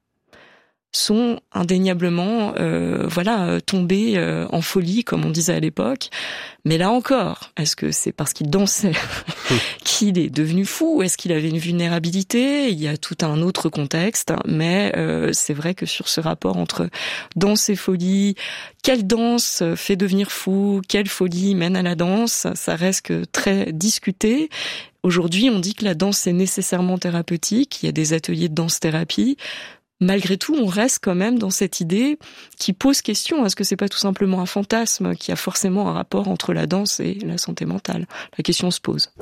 sont indéniablement euh, voilà tombés euh, en folie, comme on disait à l'époque. Mais là encore, est-ce que c'est parce qu'il dansait qu'il est devenu fou? Est-ce qu'il avait une vulnérabilité? Il y a tout un autre contexte, mais euh, c'est vrai que sur ce rapport entre danse et folie, quelle danse fait devenir fou, quelle folie mène à la danse, ça reste que très discuté. Aujourd'hui, on dit que la danse est nécessairement thérapeutique, il y a des ateliers de danse-thérapie. Malgré tout, on reste quand même dans cette idée qui pose question. Est-ce que c'est pas tout simplement un fantasme qui a forcément un rapport entre la danse et la santé mentale? La question se pose.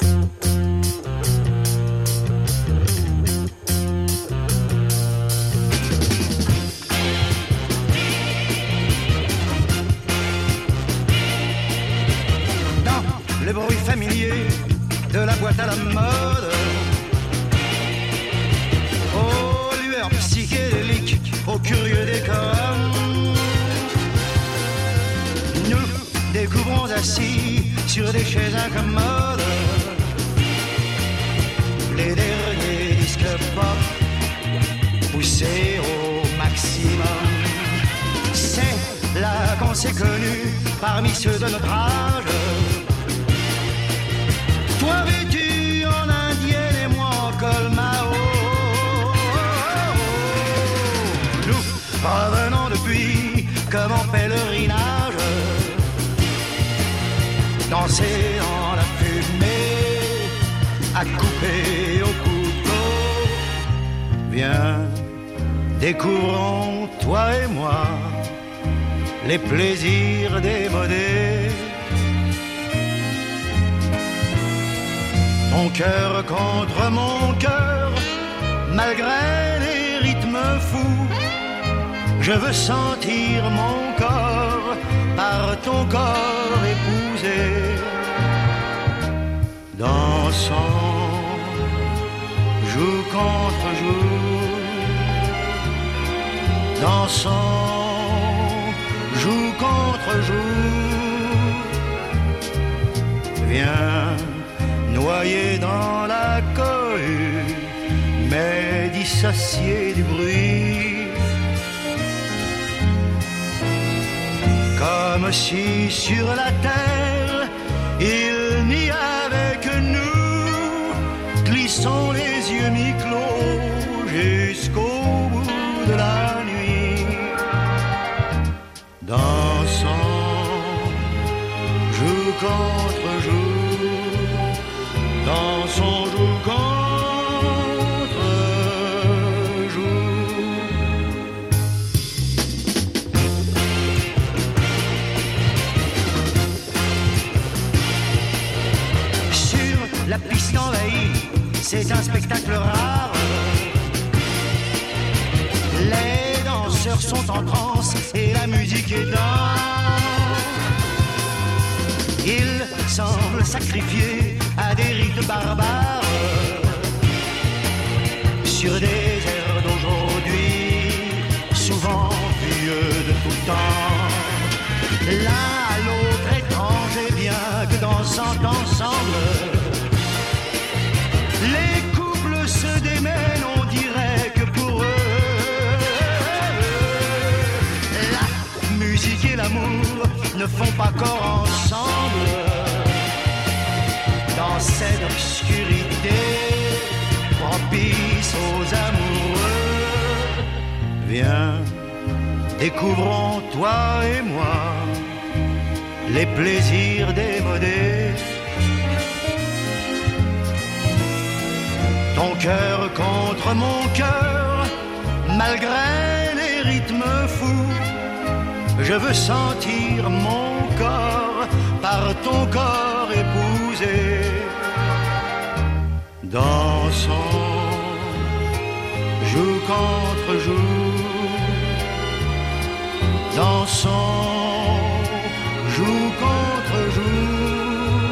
Dans le bruit familier de la boîte à la mode, psychédélique au curieux décor, nous découvrons assis sur des chaises incommodes les derniers disques pop poussés au maximum. C'est là qu'on s'est connus parmi ceux de notre âge, toi vêtu en indienne et moi en col Mao. Revenons depuis comme en pèlerinage, danser dans la fumée, à couper au couteau. Viens, découvrons, toi et moi, les plaisirs démodés. Ton cœur contre mon cœur, malgré les rythmes fous. Je veux sentir mon corps par ton corps épousé. Dansons, joue contre joue. Dansons, joue contre joue. Viens, noyé dans la cohue, mais dissocié du bruit. Comme si sur la terre il n'y avait que nous, glissons les yeux mi-clos jusqu'au bout de la nuit. Dansons, joue contre joue, dansons, joue contre la piste envahie, c'est un spectacle rare. Les danseurs sont en transe et la musique est danse. Ils semblent sacrifiés à des rites barbares sur des airs d'aujourd'hui. dansant ensemble. Les couples se démènent, on dirait que pour eux, la musique et l'amour ne font pas corps ensemble. Dans cette obscurité propice aux amoureux, viens, découvrons toi et moi les plaisirs démodés. Ton cœur contre mon cœur, malgré les rythmes fous, je veux sentir mon corps par ton corps épousé. Dansons, jour contre jour, dansons, jour contre jour.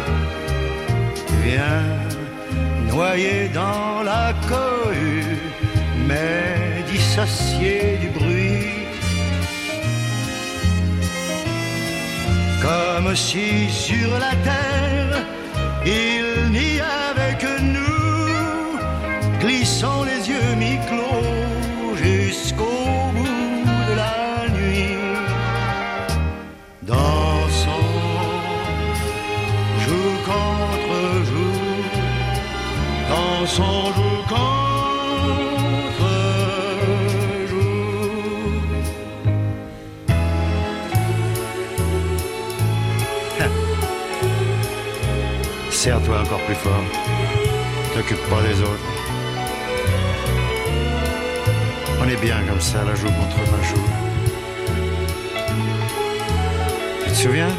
Viens, noyé dans la cohue, mais dissocié du bruit. Comme si sur la terre, il n'y avait que nous, glissons les yeux mi-clos jusqu'au bout de la nuit. Dansons, jour contre jour, dansons jour contre jour. Serre-toi encore plus fort, t'occupe pas des autres. On est bien comme ça, la joue contre ma joue. Tu te souviens?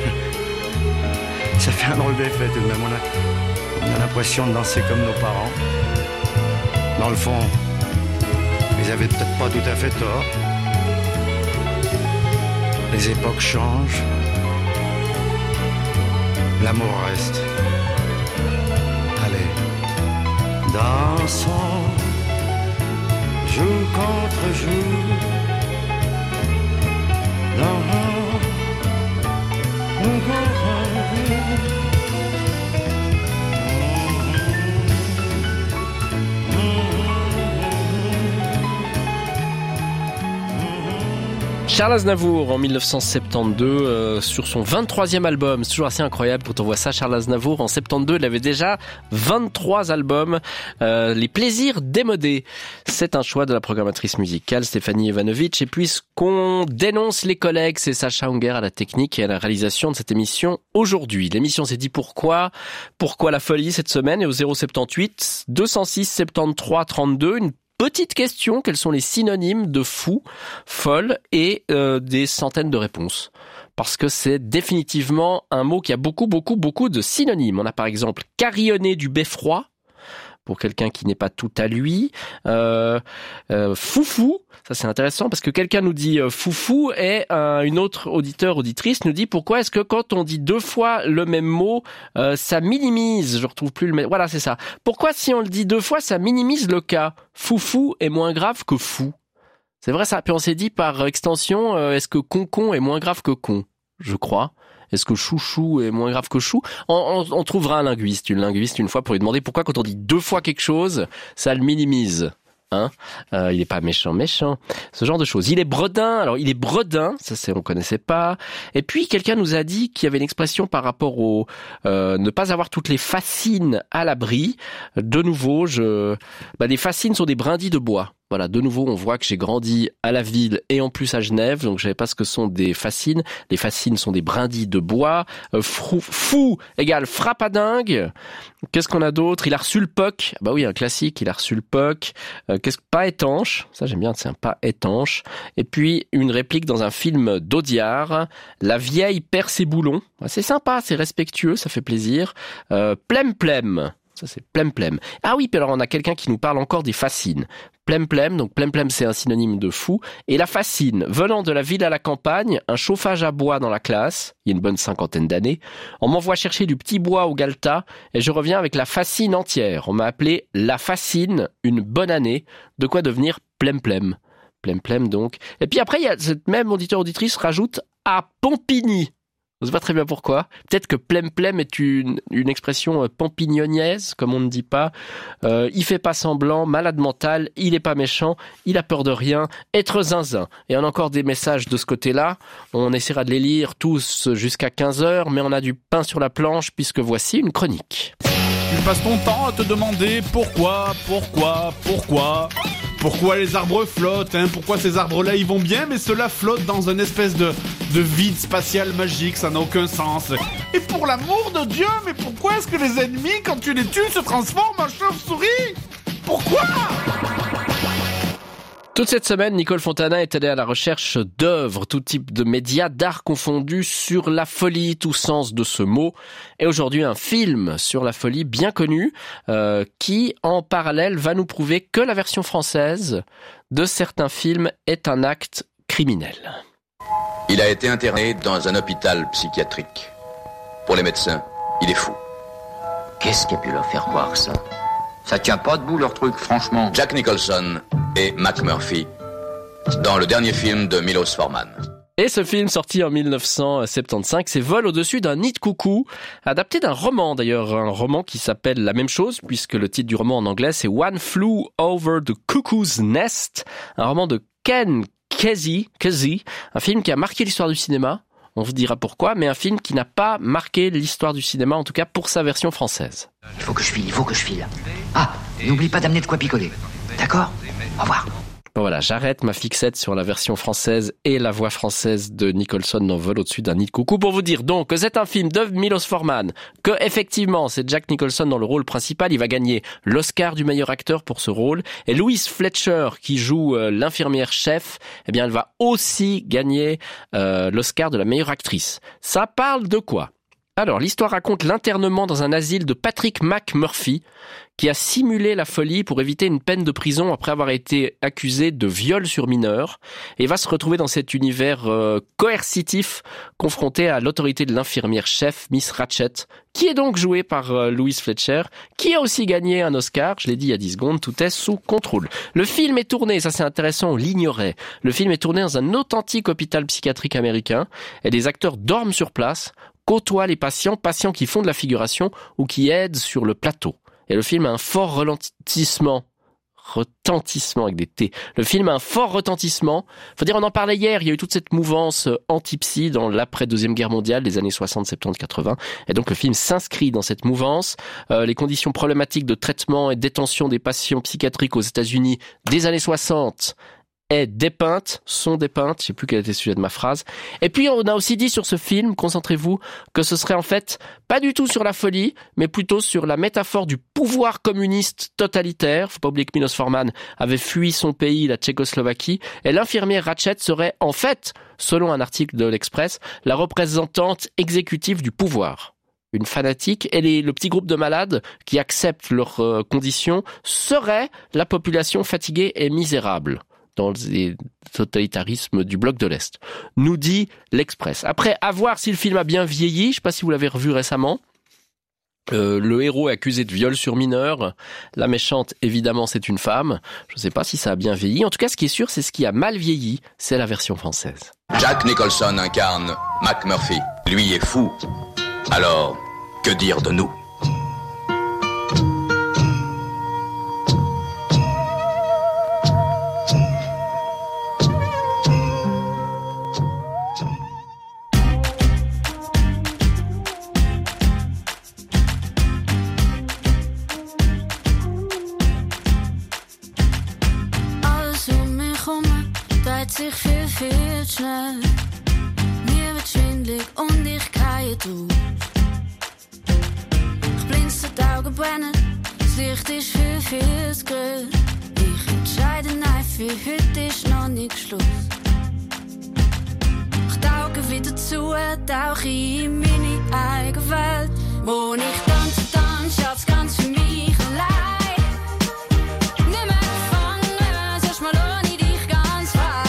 Ça fait un drôle d'effet tout de même. On a, on a l'impression de danser comme nos parents. Dans le fond, ils avaient peut-être pas tout à fait tort. Les époques changent. L'amour reste. Allez, dansons, jour contre jour. Dansons, jour contre jour. Charles Aznavour en dix-neuf cent soixante-douze euh, sur son vingt-troisième album. C'est toujours assez incroyable quand on voit ça. Charles Aznavour en soixante-douze, il avait déjà vingt-trois albums. Euh, les plaisirs démodés. C'est un choix de la programmatrice musicale Stéphanie Ivanovic. Et puisqu'on dénonce les collègues, c'est Sacha Hunger à la technique et à la réalisation de cette émission aujourd'hui. L'émission s'est dit pourquoi Pourquoi la folie cette semaine? Et au zéro soixante-dix-huit deux cent six soixante-treize trente-deux, une petite question, quels sont les synonymes de fou, folle et euh, des centaines de réponses. Parce que c'est définitivement un mot qui a beaucoup, beaucoup, beaucoup de synonymes. On a par exemple carillonner du beffroi, pour quelqu'un qui n'est pas tout à lui. Euh, euh, foufou, ça c'est intéressant parce que quelqu'un nous dit euh, foufou et euh, une autre auditeur, auditrice nous dit pourquoi est-ce que quand on dit deux fois le même mot, euh, ça minimise, je retrouve plus le même... Voilà, c'est ça. Pourquoi si on le dit deux fois, ça minimise le cas? Foufou est moins grave que fou. C'est vrai ça. Puis on s'est dit par extension, euh, est-ce que concon est moins grave que con? Je crois. Est-ce que chouchou est moins grave que chou? on, on, on trouvera un linguiste, une linguiste une fois pour lui demander pourquoi quand on dit deux fois quelque chose, ça le minimise. Hein, euh, il est pas méchant, méchant. Ce genre de choses. Il est bredin. Alors, il est bredin. Ça, c'est, on connaissait pas. Et puis, quelqu'un nous a dit qu'il y avait une expression par rapport au, euh, ne pas avoir toutes les fascines à l'abri. De nouveau, je, bah, les fascines sont des brindilles de bois. Voilà, de nouveau, on voit que j'ai grandi à la ville et en plus à Genève, donc je savais pas ce que sont des fascines. Les fascines sont des brindilles de bois. Euh, frou, fou égale frappadingue. Qu'est-ce qu'on a d'autre? Il a reçu le P O C. Bah oui, un classique, il a reçu le P O C. Euh, qu'est-ce que pas étanche? Ça j'aime bien, c'est un pas étanche. Et puis une réplique dans un film d'Audiard. La vieille perd ses boulons. C'est sympa, c'est respectueux, ça fait plaisir. Euh, plem plem. Ça, c'est plem-plem. Ah oui, puis alors on a quelqu'un qui nous parle encore des fascines. Plem-plem, donc plem-plem, c'est un synonyme de fou. Et la fascine, venant de la ville à la campagne, un chauffage à bois dans la classe, il y a une bonne cinquantaine d'années, on m'envoie chercher du petit bois au Galta, et je reviens avec la fascine entière. On m'a appelé la fascine, une bonne année, de quoi devenir plem-plem. Plem-plem, donc. Et puis après, il y a cette même auditeur-auditrice rajoute à Pompigny. On ne sait pas très bien pourquoi. Peut-être que plem-plem est une, une expression euh, pampignonnaise, comme on ne dit pas. Euh, il fait pas semblant, malade mental, il est pas méchant, il a peur de rien, être zinzin. Et on a encore des messages de ce côté-là. On essaiera de les lire tous jusqu'à quinze heures, mais on a du pain sur la planche puisque voici une chronique. Tu passes ton temps à te demander pourquoi, pourquoi, pourquoi... Pourquoi les arbres flottent, hein? Pourquoi ces arbres-là ils vont bien, mais ceux-là flottent dans une espèce de, de vide spatial magique, ça n'a aucun sens. Et pour l'amour de Dieu, mais pourquoi est-ce que les ennemis, quand tu les tues, se transforment en chauve-souris? Pourquoi? Toute cette semaine, Nicole Fontana est allée à la recherche d'œuvres, tout type de médias, d'art confondus, sur la folie, tout sens de ce mot. Et aujourd'hui, un film sur la folie bien connu, euh, qui, en parallèle, va nous prouver que la version française de certains films est un acte criminel. Il a été interné dans un hôpital psychiatrique. Pour les médecins, il est fou. Qu'est-ce qui a pu leur faire croire ça? Ça tient pas debout leur truc, franchement. Jack Nicholson et Mac Murphy dans le dernier film de Milos Forman. Et ce film, sorti en dix-neuf cent soixante-quinze, c'est Vol au-dessus d'un nid de coucou, adapté d'un roman d'ailleurs, un roman qui s'appelle la même chose, puisque le titre du roman en anglais c'est One Flew Over the Cuckoo's Nest, un roman de Ken Kesey, Kesey, un film qui a marqué l'histoire du cinéma. On vous dira pourquoi, mais un film qui n'a pas marqué l'histoire du cinéma, en tout cas pour sa version française. Il faut que je file, il faut que je file. Ah, n'oublie pas d'amener de quoi picoler. D'accord ? Au revoir. Bon voilà, j'arrête ma fixette sur la version française et la voix française de Nicholson dans Vol au-dessus d'un nid de coucou pour vous dire donc que c'est un film de Milos Forman, que effectivement c'est Jack Nicholson dans le rôle principal, il va gagner l'Oscar du meilleur acteur pour ce rôle, et Louise Fletcher qui joue euh, l'infirmière chef, eh bien elle va aussi gagner euh, l'Oscar de la meilleure actrice. Ça parle de quoi ? Alors, l'histoire raconte l'internement dans un asile de Patrick McMurphy, qui a simulé la folie pour éviter une peine de prison après avoir été accusé de viol sur mineur, et va se retrouver dans cet univers euh, coercitif, confronté à l'autorité de l'infirmière chef, Miss Ratched, qui est donc jouée par euh, Louise Fletcher, qui a aussi gagné un Oscar, je l'ai dit il y a dix secondes, tout est sous contrôle. Le film est tourné, ça c'est intéressant, on l'ignorait, le film est tourné dans un authentique hôpital psychiatrique américain, et les acteurs dorment sur place, côtoient les patients, patients qui font de la figuration ou qui aident sur le plateau. Et le film a un fort retentissement, retentissement avec des T. Le film a un fort retentissement. Faut dire, on en parlait hier, il y a eu toute cette mouvance anti-psy dans l'après-deuxième guerre mondiale, les années soixante, soixante-dix, quatre-vingts. Et donc le film s'inscrit dans cette mouvance. Euh, les conditions problématiques de traitement et de détention des patients psychiatriques aux États-Unis des années soixante est dépeinte, sont dépeintes, je sais plus quel était le sujet de ma phrase. Et puis on a aussi dit sur ce film, concentrez-vous, que ce serait en fait pas du tout sur la folie, mais plutôt sur la métaphore du pouvoir communiste totalitaire. Faut pas oublier que Milos Forman avait fui son pays, la Tchécoslovaquie, et l'infirmière Ratched serait en fait, selon un article de l'Express, la représentante exécutive du pouvoir. Une fanatique, et les, le petit groupe de malades qui acceptent leurs euh, conditions serait la population fatiguée et misérable dans les totalitarismes du bloc de l'Est, nous dit l'Express. Après, à voir si le film a bien vieilli, je ne sais pas si vous l'avez revu récemment, euh, le héros est accusé de viol sur mineur, la méchante, évidemment, c'est une femme, je ne sais pas si ça a bien vieilli, en tout cas, ce qui est sûr, c'est ce qui a mal vieilli, c'est la version française. Jack Nicholson incarne Mac Murphy, lui est fou, alors, que dire de nous ? Sich viel, viel schnell. Mir wird schwindlig und ich gehe drauf. Ich blinze, die Augen brennen, das Licht ist viel, viel zu grün. Ich entscheide, nein, für heute ist noch nicht Schluss. Ich tauche wieder zu, tauche in meine eigene Welt, wo ich tanze, tanze, Schatz, ganz für mich allein. Nicht mehr gefangen, sagst mal ohne dich ganz frei.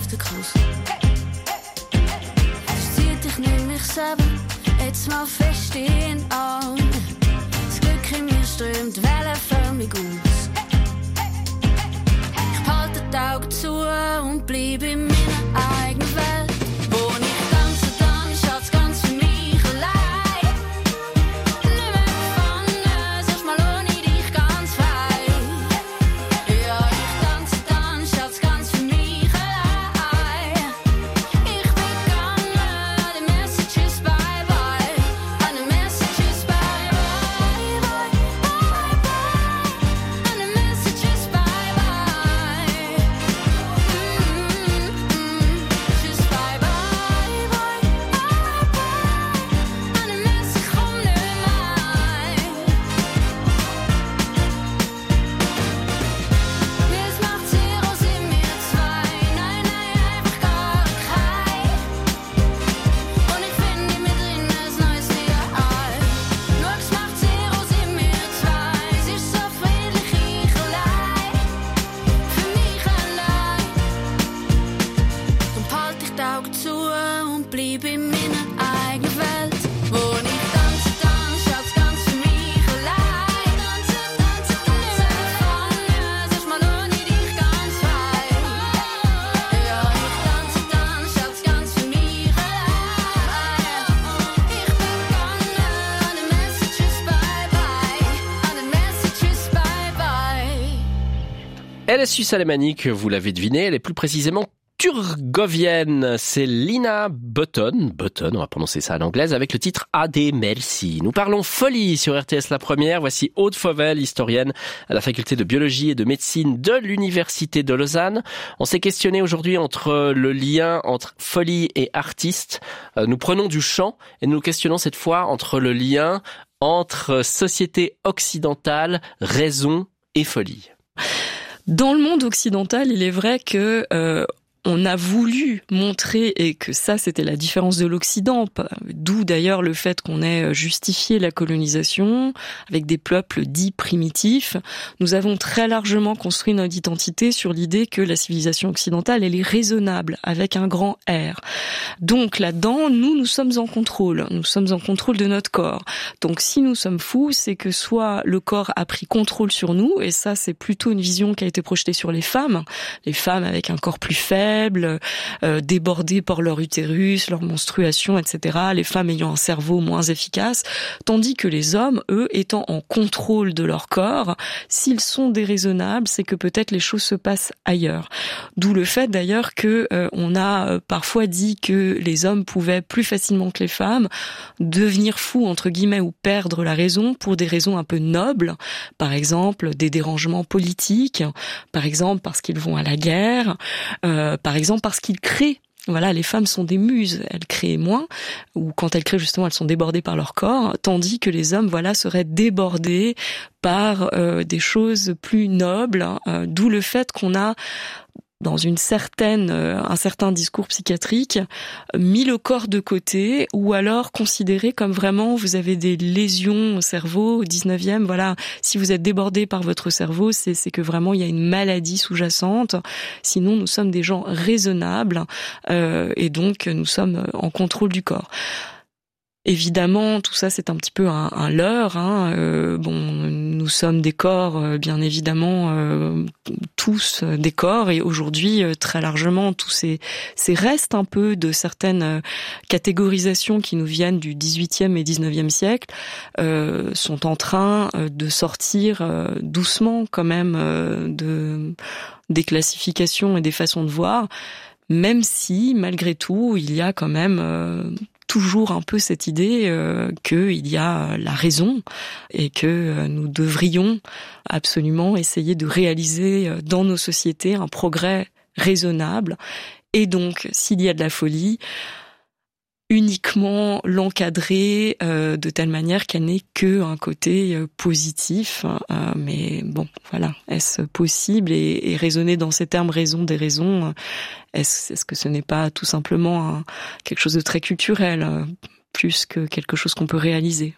te groß. Versteht dich nicht mich selber, jetzt mal fest in an. Das Glück in mir strömt wellenförmig aus. Ich halte die Augen zu und bleib in meiner eigenen Welt, wo ich tanze dann, Schatz, ganz für mich allein. Nicht mehr gefangen, sag mal ohne dich ganz frei. Ja, ich tanze dann, Schatz, ganz für mich allein. Ich bin gegangen, the message is bye bye, and the message is bye bye, bye bye bye, and the message is bye bye. Mm-hmm, just bye bye bye bye bye, and the message komt nu mij. Jetzt macht Zero in mir zwei, nein, nein, einfach gar kein. Und ich finde mit drin das neueste Jahr. Nur es macht Zero in mir zwei, sie ist so friedlich, ich allein. Für mich allein. Dann halt ich die Augen zu und bleib in meiner eigenen Welt, wo ich tanze dann, Schatz, ganz für mich allein. Tanze, tanze, tanze, gefangen, sag mal ohne dich ganz frei. Ja, ich tanze dann, Schatz, ganz für mich allein. Ich bin gegangen, and the message is bye bye, and the message is bye bye. Elle est suisse alémanique, vous l'avez deviné, elle est plus précisément turgovienne. C'est Lina Button, Button, on va prononcer ça à l'anglaise, avec le titre Ade Merci. Nous parlons folie sur R T S La Première. Voici Aude Fauvel, historienne à la faculté de biologie et de médecine de l'Université de Lausanne. On s'est questionné aujourd'hui entre le lien entre folie et artiste. Euh, Nous prenons du chant et nous questionnons cette fois entre le lien entre société occidentale, raison et folie. Dans le monde occidental, il est vrai que euh, on a voulu montrer, et que ça c'était la différence de l'Occident, d'où d'ailleurs le fait qu'on ait justifié la colonisation avec des peuples dits primitifs. Nous avons très largement construit notre identité sur l'idée que la civilisation occidentale, elle est raisonnable, avec un grand R. Donc là-dedans, nous, nous sommes en contrôle. Nous sommes en contrôle de notre corps. Donc si nous sommes fous, c'est que soit le corps a pris contrôle sur nous, et ça c'est plutôt une vision qui a été projetée sur les femmes, les femmes avec un corps plus faible, euh, débordées par leur utérus, leur menstruation, et cetera, les femmes ayant un cerveau moins efficace, tandis que les hommes, eux, étant en contrôle de leur corps, s'ils sont déraisonnables, c'est que peut-être les choses se passent ailleurs. D'où le fait d'ailleurs que euh, on a euh, parfois dit que les hommes pouvaient plus facilement que les femmes devenir fous, entre guillemets, ou perdre la raison pour des raisons un peu nobles, par exemple des dérangements politiques, par exemple parce qu'ils vont à la guerre, euh, par exemple parce qu'ils créent. Voilà, les femmes sont des muses, elles créent moins, ou quand elles créent justement, elles sont débordées par leur corps, tandis que les hommes, voilà, seraient débordés par euh, des choses plus nobles, euh, d'où le fait qu'on a, dans une certaine, euh, un certain discours psychiatrique, mis le corps de côté, ou alors considéré comme vraiment vous avez des lésions au cerveau au dix-neuvième, voilà, si vous êtes débordé par votre cerveau, c'est, c'est que vraiment il y a une maladie sous-jacente. Sinon, nous sommes des gens raisonnables, euh, et donc nous sommes en contrôle du corps. Évidemment, tout ça c'est un petit peu un, un leurre. Hein. Euh, bon, nous sommes des corps, euh, bien évidemment, euh, tous euh, des corps, et aujourd'hui euh, très largement tous ces, ces restes un peu de certaines euh, catégorisations qui nous viennent du dix-huitième et dix-neuvième siècle euh, sont en train euh, de sortir euh, doucement quand même euh, de des classifications et des façons de voir, même si malgré tout il y a quand même euh, toujours un peu cette idée euh, qu'il y a la raison et que euh, nous devrions absolument essayer de réaliser euh, dans nos sociétés un progrès raisonnable. Et donc, s'il y a de la folie, uniquement l'encadrer euh, de telle manière qu'elle n'ait que un côté euh, positif. Euh, mais bon, voilà, est-ce possible et, et raisonner dans ces termes raison des raisons, est-ce, est-ce que ce n'est pas tout simplement un, quelque chose de très culturel, euh, plus que quelque chose qu'on peut réaliser?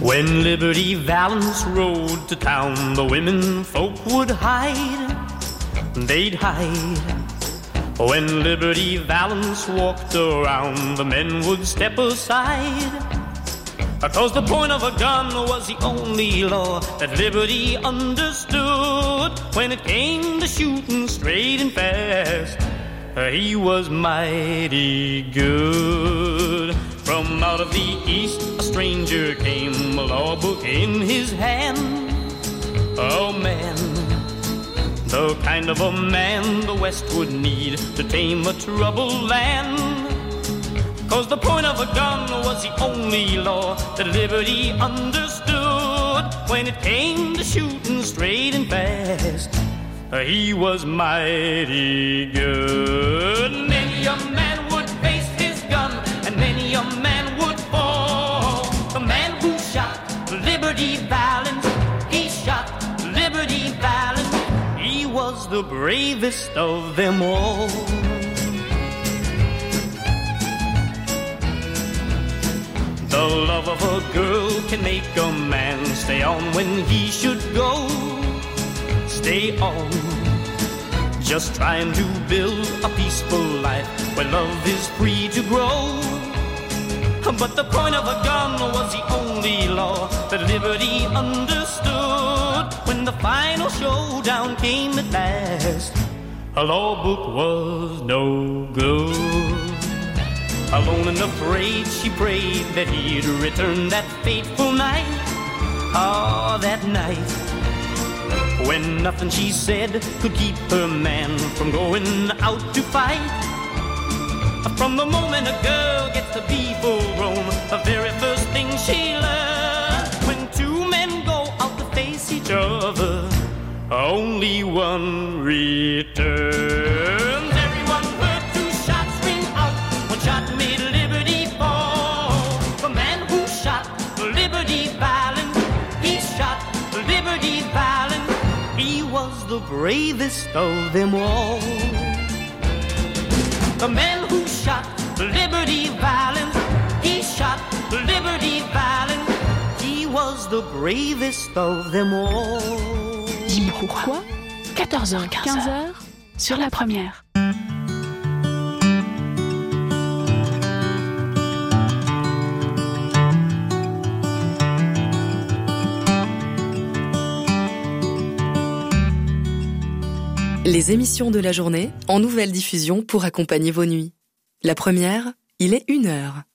When Liberty Valance rode to town, the women folk would hide, they'd hide. When Liberty Valance walked around, the men would step aside. Cause the point of a gun was the only law that Liberty understood. When it came to shooting straight and fast, he was mighty good. From out of the east a stranger came, a law book in his hand. Oh man, the kind of a man the West would need to tame a troubled land. Cause the point of a gun was the only law that Liberty understood. When it came to shooting straight and fast, he was mighty good. Many a man would face his gun, and many a man would fall. The man who shot Liberty Valance, he shot Liberty Valance. He was the bravest of them all. The love of a girl can make a man stay on when he should go. Stay on, just trying to build a peaceful life where love is free to grow. But the point of a gun was the only law that Liberty understood. When the final showdown came at last, a law book was no good. Alone and afraid, she prayed that he'd return that fateful night. Ah, oh, that night, when nothing she said could keep her man from going out to fight. From the moment a girl gets to be full grown, the very first thing she learns, when two men go out to face each other, only one returns. Everyone heard two shots ring out, one shot made Liberty fall. The man who shot Liberty Valance, he shot Liberty Valance. He was the bravest of them all. The man who shot Liberty Valance, he shot Liberty Valance. He was the bravest of them all. Dis pourquoi quatorze heures quinze sur la première. Les émissions de la journée en nouvelle diffusion pour accompagner vos nuits. La première, il est une heure.